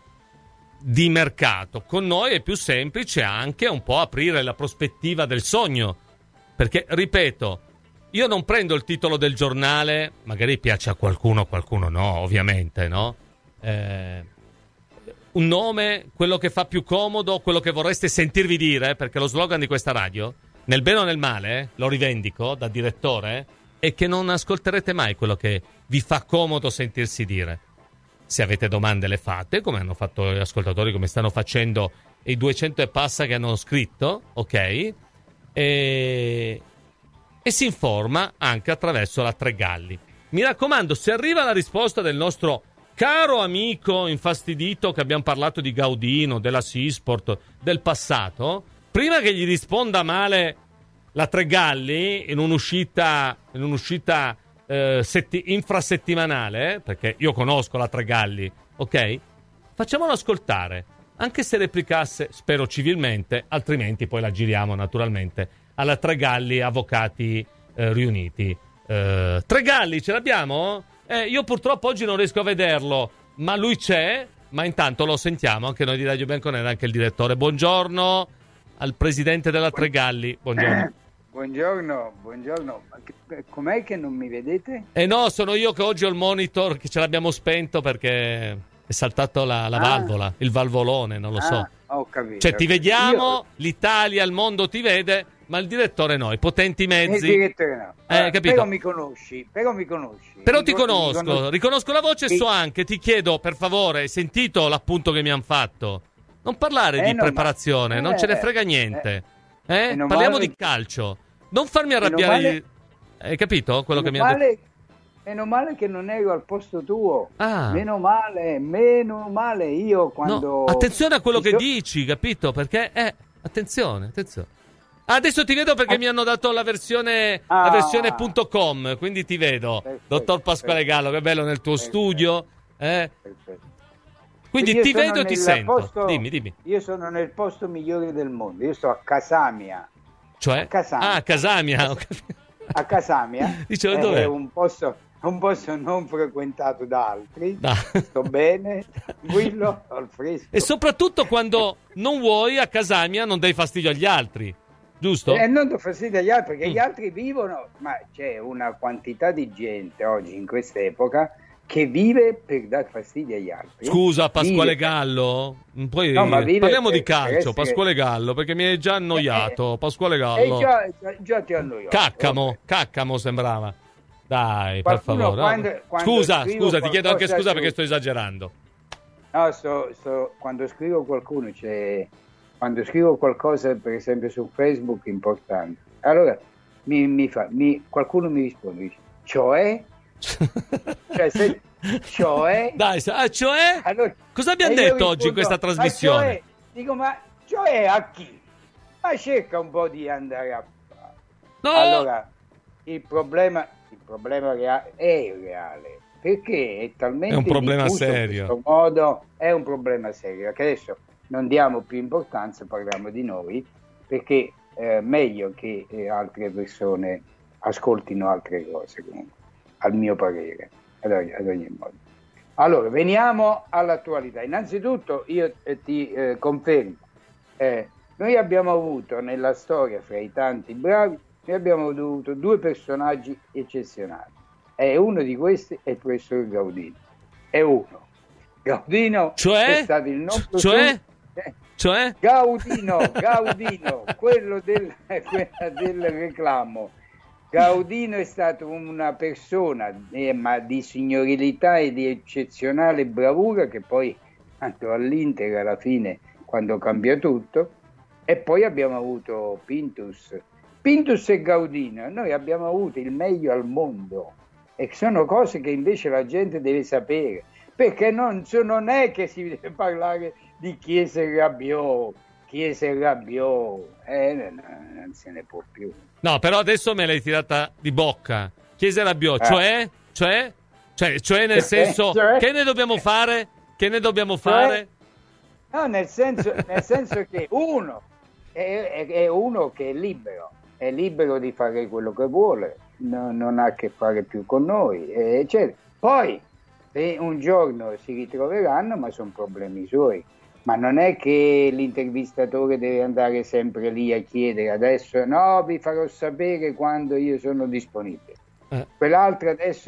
di mercato. Con noi è più semplice anche un po' aprire la prospettiva del sogno, perché ripeto, io non prendo il titolo del giornale, magari piace a qualcuno, qualcuno no, ovviamente, no? Eh, un nome, quello che fa più comodo, quello che vorreste sentirvi dire, perché lo slogan di questa radio, nel bene o nel male, eh, lo rivendico da direttore, è che non ascolterete mai quello che vi fa comodo sentirsi dire. Se avete domande le fate, come hanno fatto gli ascoltatori, come stanno facendo i duecento e passa che hanno scritto, ok? E... e si informa anche attraverso la Tre Galli. Mi raccomando, se arriva la risposta del nostro caro amico infastidito che abbiamo parlato di Gaudino, della Seasport, del passato, prima che gli risponda male la Tre Galli in un'uscita, in un'uscita eh, setti- infrasettimanale, perché io conosco la Tre Galli, ok? Facciamolo ascoltare, anche se replicasse, spero civilmente, altrimenti poi la giriamo naturalmente alla Tre Galli Avvocati eh, Riuniti. Eh, Tre Galli, ce l'abbiamo? Eh, io purtroppo oggi non riesco a vederlo, ma lui c'è, ma intanto lo sentiamo anche noi di Radio Bianconera, anche il direttore. Buongiorno al presidente della Tre Galli. Buongiorno. Buongiorno, buongiorno. Ma che, com'è che non mi vedete? Eh no, sono io che oggi ho il monitor, che ce l'abbiamo spento perché è saltato la, la ah. valvola, il valvolone, non lo so. Ah, ho capito. Cioè ti vediamo, io... l'Italia, il mondo ti vede, ma il direttore no, i potenti mezzi. Il direttore no. Eh, ah, però mi conosci, però mi conosci. Però mi ti conosco, mi conosco. riconosco la voce e sì. So anche, ti chiedo per favore, hai sentito l'appunto che mi hanno fatto? Non parlare eh, di no, preparazione, ma... non eh, ce ne frega niente. Eh? Eh? Parliamo male... di calcio. Non farmi arrabbiare. Male... Hai capito quello meno che mi ha detto? Meno male che non ero al posto tuo. Ah. Meno male, meno male io quando... No, attenzione a quello che so... dici, capito? Perché, eh, attenzione, attenzione. Ah, adesso ti vedo perché ah. mi hanno dato la versione ah. la versione punto com, quindi ti vedo. Perfetto, dottor Pasquale perfetto. Gallo, che bello nel tuo perfetto. studio. Eh? Quindi ti vedo e ti sento. Posto... Dimmi, dimmi. Io sono nel posto migliore del mondo, io sto a Casamia. Cioè? A Casamia. Ah, a Casamia. A Casamia. Dicevo, dov'è? È un posto... un posto non frequentato da altri, da. sto bene, tranquillo, al fresco. E soprattutto quando non vuoi a Casamia non dai fastidio agli altri, giusto? E eh, non do fastidio agli altri, perché mm. gli altri vivono, ma c'è una quantità di gente oggi in quest'epoca che vive per dar fastidio agli altri. Scusa Pasquale vive. Gallo, poi no, parliamo per, di calcio, essere... Pasquale Gallo, perché mi hai già annoiato, eh, Pasquale Gallo. Eh, già, già, già ti ho annoiato. Caccamo, okay. Caccamo sembrava. Dai, Qualcuno, per favore. Quando, quando scusa, scusa, ti chiedo anche scusa su... perché sto esagerando. No, sto, sto, quando scrivo qualcuno, c'è, quando scrivo qualcosa, per esempio su Facebook, importante. Allora, mi, mi fa, mi, qualcuno mi risponde, dice, cioè? cioè se, Cioè? Dai, ah, cioè? Allora, cosa abbiamo detto rispondo, oggi in questa trasmissione? Ma cioè, dico, ma cioè a chi? Ma cerca un po' di andare a fare. No! Allora, il problema, il problema reale è reale, perché è talmente è un problema diffuso serio. in questo modo, è un problema serio, che adesso non diamo più importanza, parliamo di noi, perché è meglio che eh, altre persone ascoltino altre cose, comunque, al mio parere, ad ogni, ad ogni modo. Allora, veniamo all'attualità. Innanzitutto io eh, ti eh, confermo, eh, noi abbiamo avuto nella storia, fra i tanti bravi, noi abbiamo avuto due personaggi eccezionali, e uno di questi è il professor Gaudino. È uno. Gaudino cioè? è stato il nostro... Cioè? Cioè? Gaudino, Gaudino, quello del, quella del reclamo. Gaudino è stato una persona eh, ma di signorilità e di eccezionale bravura, che poi andò all'Inter alla fine quando cambia tutto. E poi abbiamo avuto Pintus. Pintus e Gaudino, noi abbiamo avuto il meglio al mondo, e sono cose che invece la gente deve sapere, perché non, non è che si deve parlare di chi si arrabbiò, chi si arrabbiò, eh, non se ne può più. No, però adesso me l'hai tirata di bocca. Chi si arrabbiò, eh. cioè, cioè, cioè, cioè nel senso, cioè? che ne dobbiamo fare? Che ne dobbiamo fare? Cioè? No, nel senso, nel senso che uno è, è, è uno che è libero, è libero di fare quello che vuole, no, non ha a che fare più con noi, eccetera. Poi se un giorno si ritroveranno, ma sono problemi suoi. Ma non è che l'intervistatore deve andare sempre lì a chiedere adesso no, vi farò sapere quando io sono disponibile. Eh. Quell'altro adesso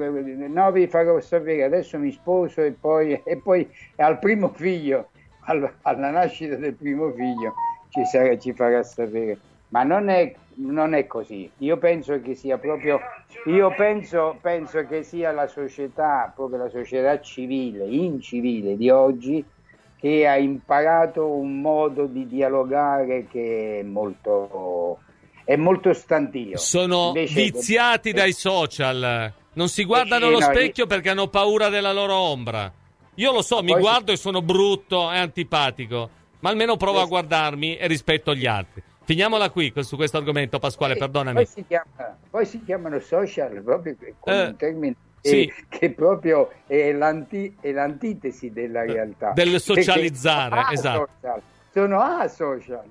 no, vi farò sapere, adesso mi sposo e poi, e poi al primo figlio, al, alla nascita del primo figlio ci, sarà, ci farà sapere. Ma non è, non è così. Io penso che sia proprio, io penso, penso che sia la società, proprio la società civile, incivile di oggi, che ha imparato un modo di dialogare che è molto, è molto stantio. Sono Invece viziati che... dai social, non si guardano allo no, specchio io... perché hanno paura della loro ombra. Io lo so, mi guardo si... e sono brutto e antipatico, ma almeno provo a guardarmi e rispetto gli altri. Finiamola qui su questo argomento, Pasquale, poi, perdonami. Poi si, chiama, poi si chiamano social proprio con eh, un termine sì. che, che proprio è, l'anti, è l'antitesi della realtà. Del socializzare, sono esatto. Social, sono asocial.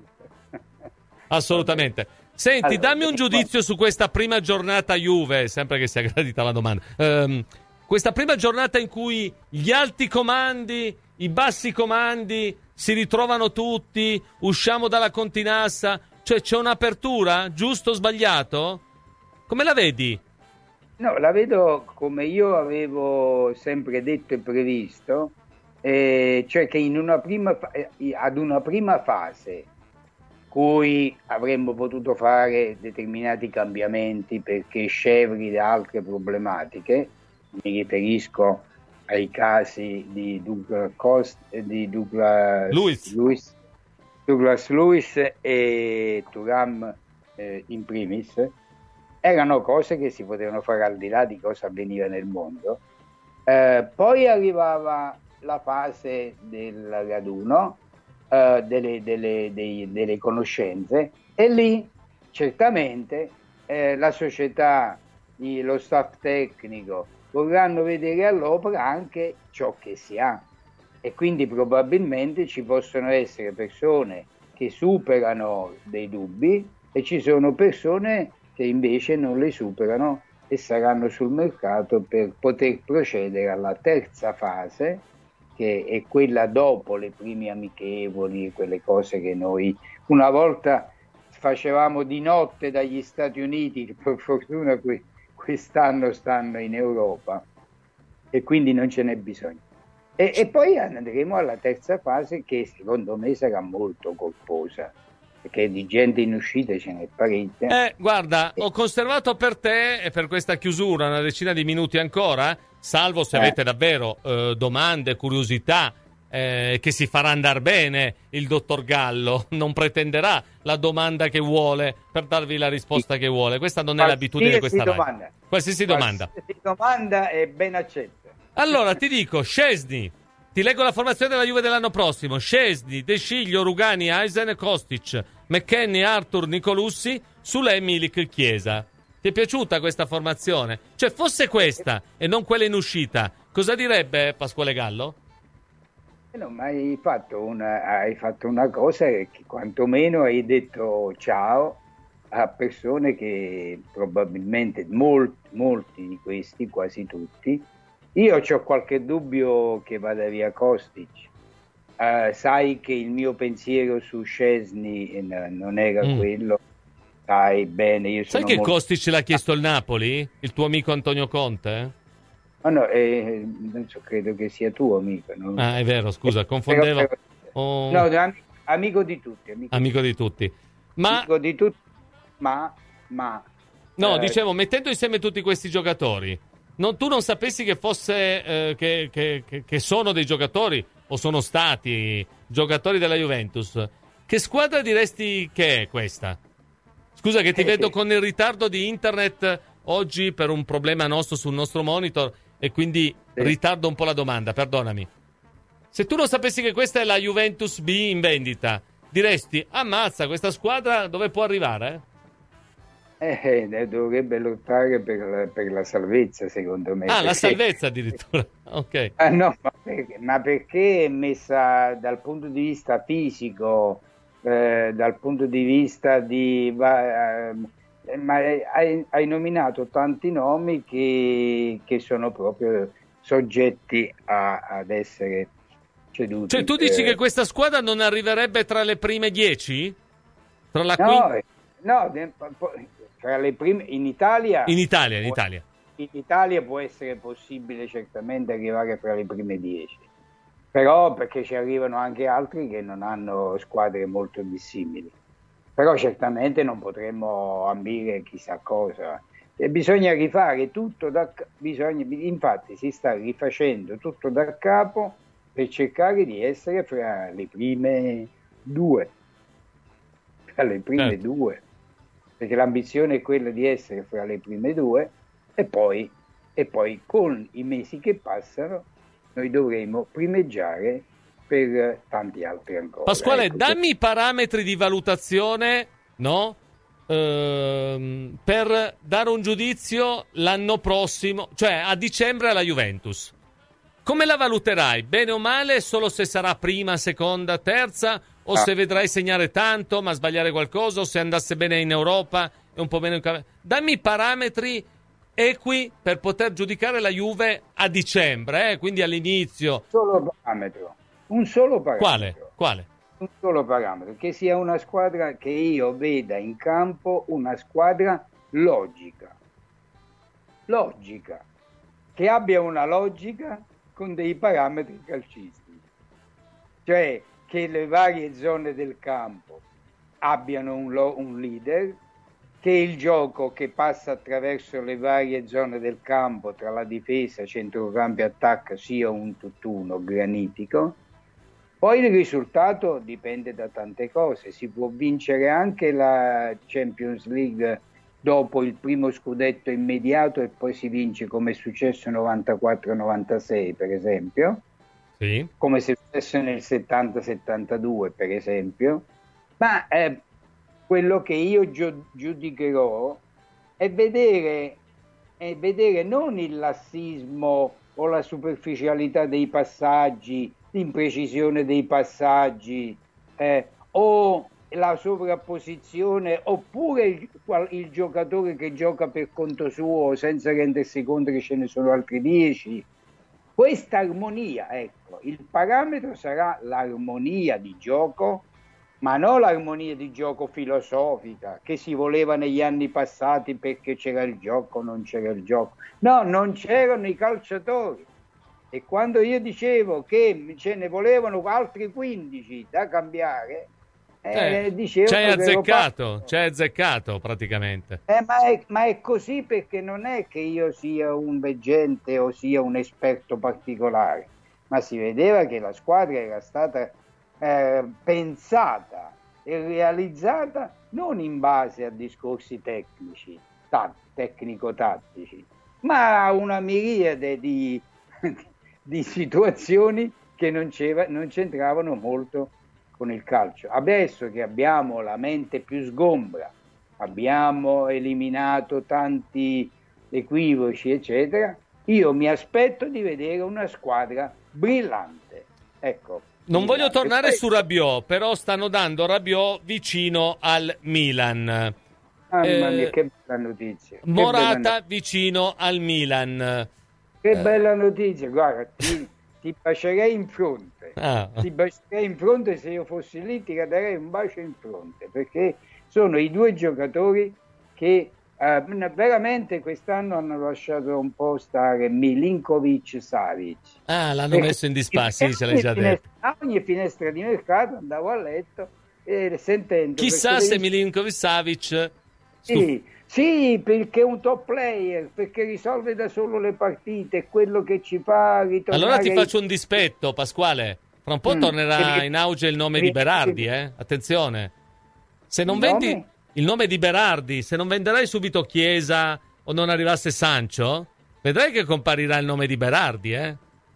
Assolutamente. Senti, allora, dammi un giudizio su questa prima giornata Juve, sempre che sia gradita la domanda. Um, questa prima giornata in cui gli alti comandi, i bassi comandi si ritrovano tutti, usciamo dalla continassa, cioè c'è un'apertura, giusto o sbagliato? Come la vedi? No, la vedo come io avevo sempre detto e previsto, eh, cioè che in una prima fa- ad una prima fase cui avremmo potuto fare determinati cambiamenti perché scevri da altre problematiche, mi riferisco ai casi di Douglas Cost, di Douglas Lewis, Lewis, Douglas Lewis e Thuram eh, in primis, erano cose che si potevano fare al di là di cosa avveniva nel mondo. Eh, poi arrivava la fase del raduno, eh, delle, delle, dei, delle conoscenze, e lì certamente eh, la società, lo staff tecnico vorranno vedere all'opera anche ciò che si ha, e quindi probabilmente ci possono essere persone che superano dei dubbi e ci sono persone che invece non le superano e saranno sul mercato per poter procedere alla terza fase, che è quella dopo le prime amichevoli, quelle cose che noi una volta facevamo di notte dagli Stati Uniti, che per fortuna qui quest'anno stanno in Europa e quindi non ce n'è bisogno. E, e poi andremo alla terza fase, che secondo me sarà molto corposa, perché di gente in uscita ce n'è parecchia. Eh, guarda, ho conservato per te e per questa chiusura una decina di minuti ancora, salvo se eh. avete davvero eh, domande, curiosità, eh, che si farà andare bene il dottor Gallo, non pretenderà la domanda che vuole per darvi la risposta sì. che vuole. Questa non è l'abitudine di questa domanda. Qualsiasi domanda. Qualsiasi domanda è ben accetta. Allora ti dico, Szczęsny, ti leggo la formazione della Juve dell'anno prossimo: Szczęsny, De Sciglio, Rugani, Eisen, Kostic, McKennie, Arthur, Nicolussi, Sule, Milik, Chiesa. Ti è piaciuta questa formazione? Cioè, fosse questa e non quella in uscita, cosa direbbe Pasquale Gallo? No, ma hai fatto una, hai fatto una cosa che quantomeno hai detto ciao a persone che probabilmente, molti, molti di questi, quasi tutti, io ho qualche dubbio che vada via Kostic. Uh, sai che il mio pensiero su Szczęsny non era mm. quello. Sai bene, io sono Sai che molto... Kostic l'ha chiesto il Napoli? Il tuo amico Antonio Conte? No, no, eh, non so, credo che sia tuo amico. Non... Ah, è vero, scusa, confondevo. Però, però... Oh... No, am- amico di tutti. Amico, amico di tutti. Ma... Amico di tutti, ma... ma no, eh... dicevo, mettendo insieme tutti questi giocatori, non, tu non sapessi che fosse eh, che, che, che, che sono dei giocatori o sono stati giocatori della Juventus, che squadra diresti che è questa? Scusa che ti eh, vedo sì. con il ritardo di internet oggi per un problema nostro sul nostro monitor e quindi sì. ritardo un po' la domanda, perdonami. Se tu non sapessi che questa è la Juventus B in vendita, diresti, ammazza, questa squadra dove può arrivare? Eh, eh dovrebbe lottare per la, per la salvezza, secondo me. Ah, perché... la salvezza addirittura, ok. Ah, no, ma perché, ma perché è messa dal punto di vista fisico, eh, dal punto di vista di... Eh, ma hai, hai nominato tanti nomi che, che sono proprio soggetti a, ad essere ceduti. Cioè tu dici eh. che questa squadra non arriverebbe tra le prime dieci? Tra la no, quinta? no, tra le prime in Italia. In Italia, in può, Italia. In Italia può essere possibile certamente arrivare fra le prime dieci. Però perché ci arrivano anche altri che non hanno squadre molto dissimili. Però certamente non potremmo ambire chissà cosa. E bisogna rifare tutto da bisogna, infatti si sta rifacendo tutto da capo per cercare di essere fra le prime due. Fra le prime certo. due. Perché l'ambizione è quella di essere fra le prime due e poi, e poi con i mesi che passano noi dovremo primeggiare per tanti altri ancora. Pasquale, ecco. dammi i parametri di valutazione, no? Ehm, per dare un giudizio l'anno prossimo, cioè a dicembre alla Juventus. Come la valuterai? Bene o male? Solo se sarà prima, seconda, terza? O ah. se vedrai segnare tanto ma sbagliare qualcosa? O se andasse bene in Europa e un po' meno in... Dammi i parametri equi per poter giudicare la Juve a dicembre, eh? Quindi all'inizio. Solo parametro. Un solo parametro. Quale? Quale? Un solo parametro, che sia una squadra che io veda in campo, una squadra logica. Logica. Che abbia una logica con dei parametri calcistici. Cioè che le varie zone del campo abbiano un, lo- un leader, che il gioco che passa attraverso le varie zone del campo tra la difesa, centrocampo e attacco sia un tutt'uno granitico. Poi il risultato dipende da tante cose, si può vincere anche la Champions League dopo il primo scudetto immediato e poi si vince come è successo nel novantaquattro novantasei per esempio, sì. come è successo nel settanta settantadue per esempio, ma eh, quello che io gi- giudicherò è vedere, è vedere non il lassismo o la superficialità dei passaggi, l'imprecisione dei passaggi eh, o la sovrapposizione oppure il, il giocatore che gioca per conto suo senza rendersi conto che ce ne sono altri dieci. Questa armonia, ecco, il parametro sarà l'armonia di gioco, ma non l'armonia di gioco filosofica che si voleva negli anni passati perché c'era il gioco, non c'era il gioco. No, non c'erano i calciatori. E quando io dicevo che ce ne volevano altri quindici da cambiare, eh, eh, dicevo c'hai azzeccato, c'hai azzeccato praticamente. Eh, ma, è, ma è così perché non è che io sia un veggente o sia un esperto particolare, ma si vedeva che la squadra era stata eh, pensata e realizzata non in base a discorsi tecnici, ta- tecnico-tattici, ma a una miriade di di situazioni che non, non c'entravano molto con il calcio. Adesso che abbiamo la mente più sgombra, abbiamo eliminato tanti equivoci, eccetera, io mi aspetto di vedere una squadra brillante. Ecco. Non brillante. voglio tornare Poi... su Rabiot, però stanno dando Rabiot vicino al Milan. Mamma eh, mia, che bella notizia. Che Morata bella notizia. vicino al Milan. Che eh. bella notizia, guarda, ti, ti bacerei in fronte. Ah. Ti bacerei in fronte, se io fossi lì ti darei un bacio in fronte, perché sono i due giocatori che eh, veramente quest'anno hanno lasciato un po' stare Milinkovic-Savic. Ah, l'hanno perché messo in disparte, sì, ce l'hai già finestra, detto. A ogni finestra di mercato andavo a letto e sentendo... Chissà se devi... Milinkovic-Savic... Sì, sì, perché è un top player, perché risolve da solo le partite, è quello che ci fa ritornare... Allora ti faccio un dispetto, Pasquale. Fra un po' Mm, tornerà perché- in auge il nome di Berardi, eh? Attenzione. Se non Il vendi nome? il nome di Berardi, se non venderai subito Chiesa o non arrivasse Sancho, vedrai che comparirà il nome di Berardi, eh?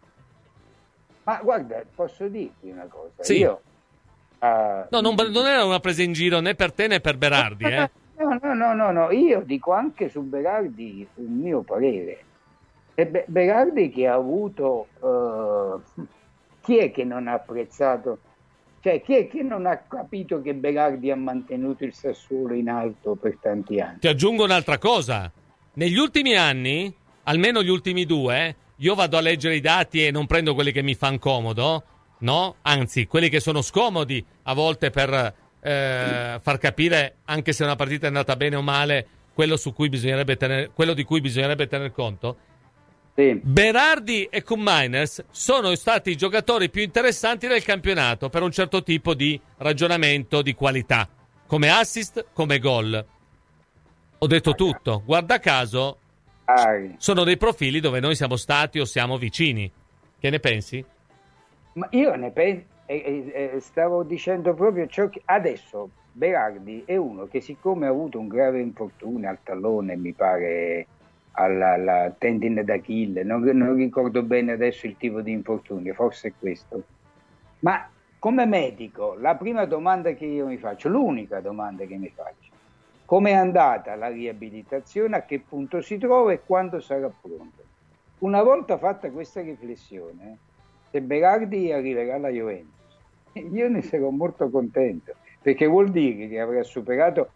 Ma guarda, posso dirti una cosa? Sì. Io... eh, No, non, non era una presa in giro né per te né per Berardi, eh? No, no, no, no, no, io dico anche su Berardi il mio parere. E Be- Berardi che ha avuto... eh, chi è che non ha apprezzato? Cioè, chi è che non ha capito che Berardi ha mantenuto il Sassuolo in alto per tanti anni? Ti aggiungo un'altra cosa. Negli ultimi anni, almeno gli ultimi due, io vado a leggere i dati e non prendo quelli che mi fanno comodo, no? Anzi, quelli che sono scomodi a volte per eh, far capire, anche se una partita è andata bene o male, quello su cui bisognerebbe tener, quello di cui bisognerebbe tener conto. Sì. Berardi e Koopmeiners sono stati i giocatori più interessanti del campionato per un certo tipo di ragionamento di qualità, come assist, come gol. Ho detto tutto. Guarda caso, sono dei profili dove noi siamo stati o siamo vicini. Che ne pensi? Ma io ne penso, eh, eh, stavo dicendo proprio ciò che adesso Berardi è uno che, siccome ha avuto un grave infortunio al tallone, mi pare alla, alla tendine d'Achille, non, non ricordo bene adesso il tipo di infortunio, forse è questo, ma come medico la prima domanda che io mi faccio, l'unica domanda che mi faccio, come è andata la riabilitazione, a che punto si trova e quando sarà pronto? Una volta fatta questa riflessione, se Berardi arriverà alla Juventus, io ne sarò molto contento, perché vuol dire che avrà superato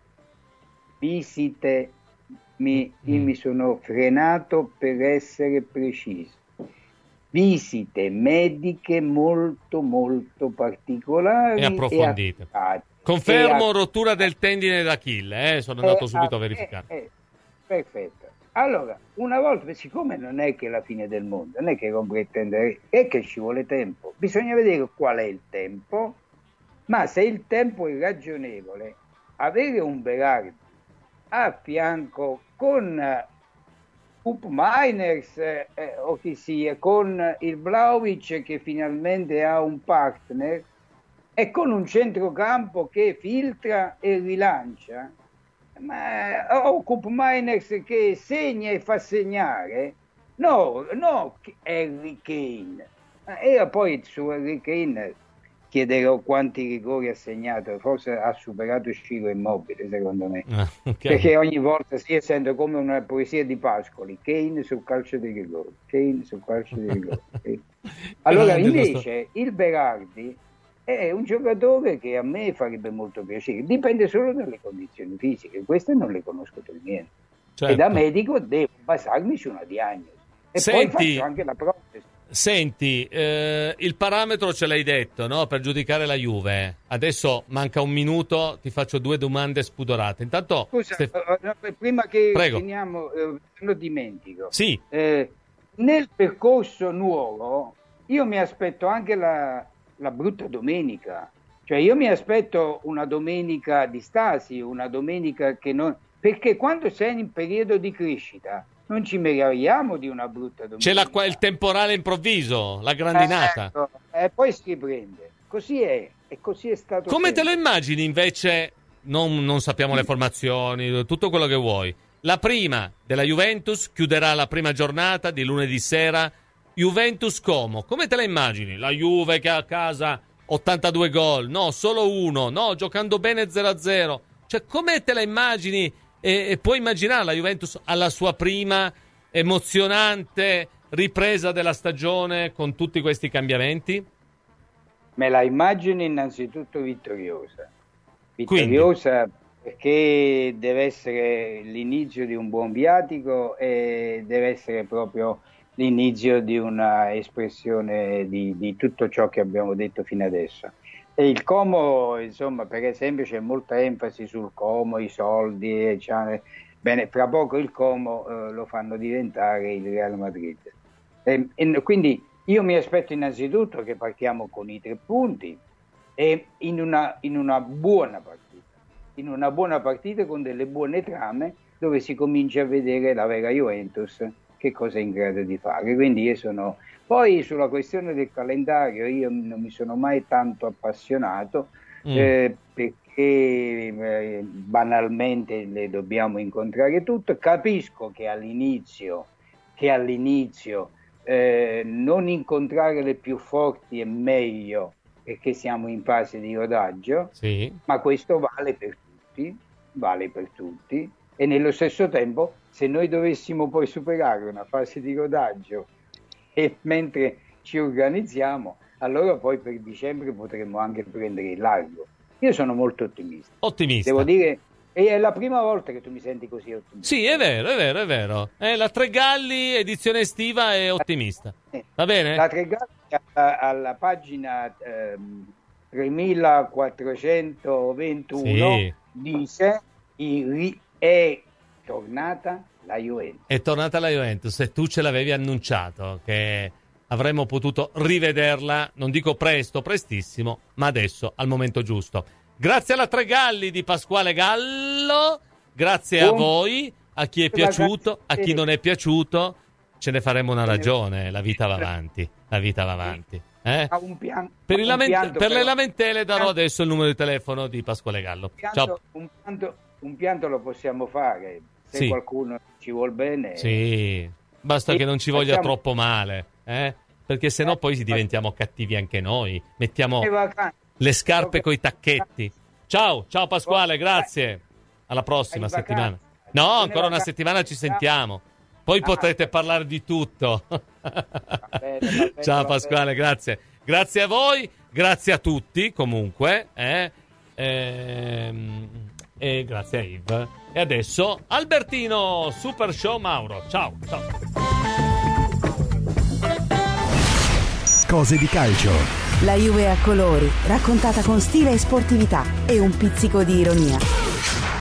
visite, mi, io mi sono frenato per essere preciso, visite mediche molto molto particolari E approfondite. E Confermo e rottura del tendine d'Achille, eh? Sono andato subito a verificare. Eh, eh, perfetto. Allora, una volta, siccome non è che è la fine del mondo, non è che rompe il tendine, è che ci vuole tempo. Bisogna vedere qual è il tempo, ma se il tempo è ragionevole, avere un Berardi a fianco con Koopmeiners eh, o chi sia, con il Vlahovic che finalmente ha un partner e con un centrocampo che filtra e rilancia, ma o Koopmeiners che segna e fa segnare, no, no Harry Kane. E poi su Harry Kane chiederò quanti rigori ha segnato, forse ha superato Ciro Immobile secondo me, ah, okay. Perché ogni volta si sente come una poesia di Pascoli, Kane sul calcio di rigore, Kane sul calcio di rigore. Allora invece il Berardi è un giocatore che a me farebbe molto piacere, dipende solo dalle condizioni fisiche, queste non le conosco per niente, certo. E da medico devo basarmi su una diagnosi e Senti, poi faccio anche la protesi. Senti, eh, il parametro ce l'hai detto, no? Per giudicare la Juve. Adesso manca un minuto, ti faccio due domande spudorate. Intanto, scusa, Stef- uh, prima che Prego. finiamo, uh, lo dimentico. Sì. Eh, nel percorso nuovo, io mi aspetto anche la, la brutta domenica. Cioè, io mi aspetto una domenica di stasi, una domenica che non... Perché quando sei in periodo di crescita, non ci meravigliamo di una brutta domenica. C'è la, il temporale improvviso, la grandinata. Eh, ecco, e poi si riprende. Così è, e così è stato. Come sempre. te lo immagini invece? Non, non sappiamo le formazioni, tutto quello che vuoi. La prima della Juventus chiuderà la prima giornata di lunedì sera, Juventus Como, come te la immagini? La Juve che ha a casa ottantadue gol, no, solo uno, no, giocando bene zero a zero. Cioè, come te la immagini? E, e puoi immaginare la Juventus alla sua prima emozionante ripresa della stagione con tutti questi cambiamenti? Me la immagino innanzitutto vittoriosa. Vittoriosa Quindi. Perché deve essere l'inizio di un buon viatico e deve essere proprio l'inizio di una espressione di, di tutto ciò che abbiamo detto fino adesso. E il Como, insomma, per esempio c'è molta enfasi sul Como, i soldi, cioè, bene, fra poco il Como eh, lo fanno diventare il Real Madrid. E, e quindi io mi aspetto innanzitutto che partiamo con i tre punti e in una, in una buona partita. in una buona partita con delle buone trame dove si comincia a vedere la vera Juventus che cosa è in grado di fare. Quindi io sono poi sulla questione del calendario io non mi sono mai tanto appassionato mm. eh, perché eh, banalmente le dobbiamo incontrare tutte. Capisco che all'inizio che all'inizio eh, non incontrare le più forti è meglio perché siamo in fase di rodaggio, sì. Ma questo vale per tutti, vale per tutti, e nello stesso tempo se noi dovessimo poi superare una fase di rodaggio e mentre ci organizziamo, allora poi per dicembre potremmo anche prendere il largo. Io sono molto ottimista. Ottimista. Devo dire, e è la prima volta che tu mi senti così ottimista. Sì, è vero, è vero, è vero. È la Tregalli edizione estiva è ottimista. Va bene? La Tregalli alla, alla pagina ehm, tremilaquattrocentoventuno sì. Dice è tornata la Juventus. È tornata la Juventus e tu ce l'avevi annunciato che avremmo potuto rivederla, non dico presto, prestissimo, ma adesso al momento giusto. Grazie alla Tregalli di Pasquale Gallo, grazie a voi, a chi è piaciuto, a chi non è piaciuto, ce ne faremo una ragione, la vita va avanti, la vita va avanti. Eh? Un pian- per, un lament- pianto, per però. le lamentele darò adesso il numero di telefono di Pasquale Gallo. Un pianto, Ciao. Un pianto, un pianto lo possiamo fare se sì. qualcuno ci vuol bene. Sì, basta che non ci voglia facciamo... troppo male, eh? Perché sennò poi si diventiamo cattivi anche noi. Mettiamo le scarpe coi tacchetti. Ciao, ciao Pasquale, grazie. Alla prossima settimana. No, ancora una settimana ci sentiamo. Poi potrete parlare di tutto. Ciao Pasquale, grazie. Grazie a voi, grazie a tutti comunque. Eh? Ehm, e grazie a Yves. E adesso Albertino, Super Show Mauro. Ciao, ciao. Cose di calcio. La Juve a colori, raccontata con stile e sportività e un pizzico di ironia.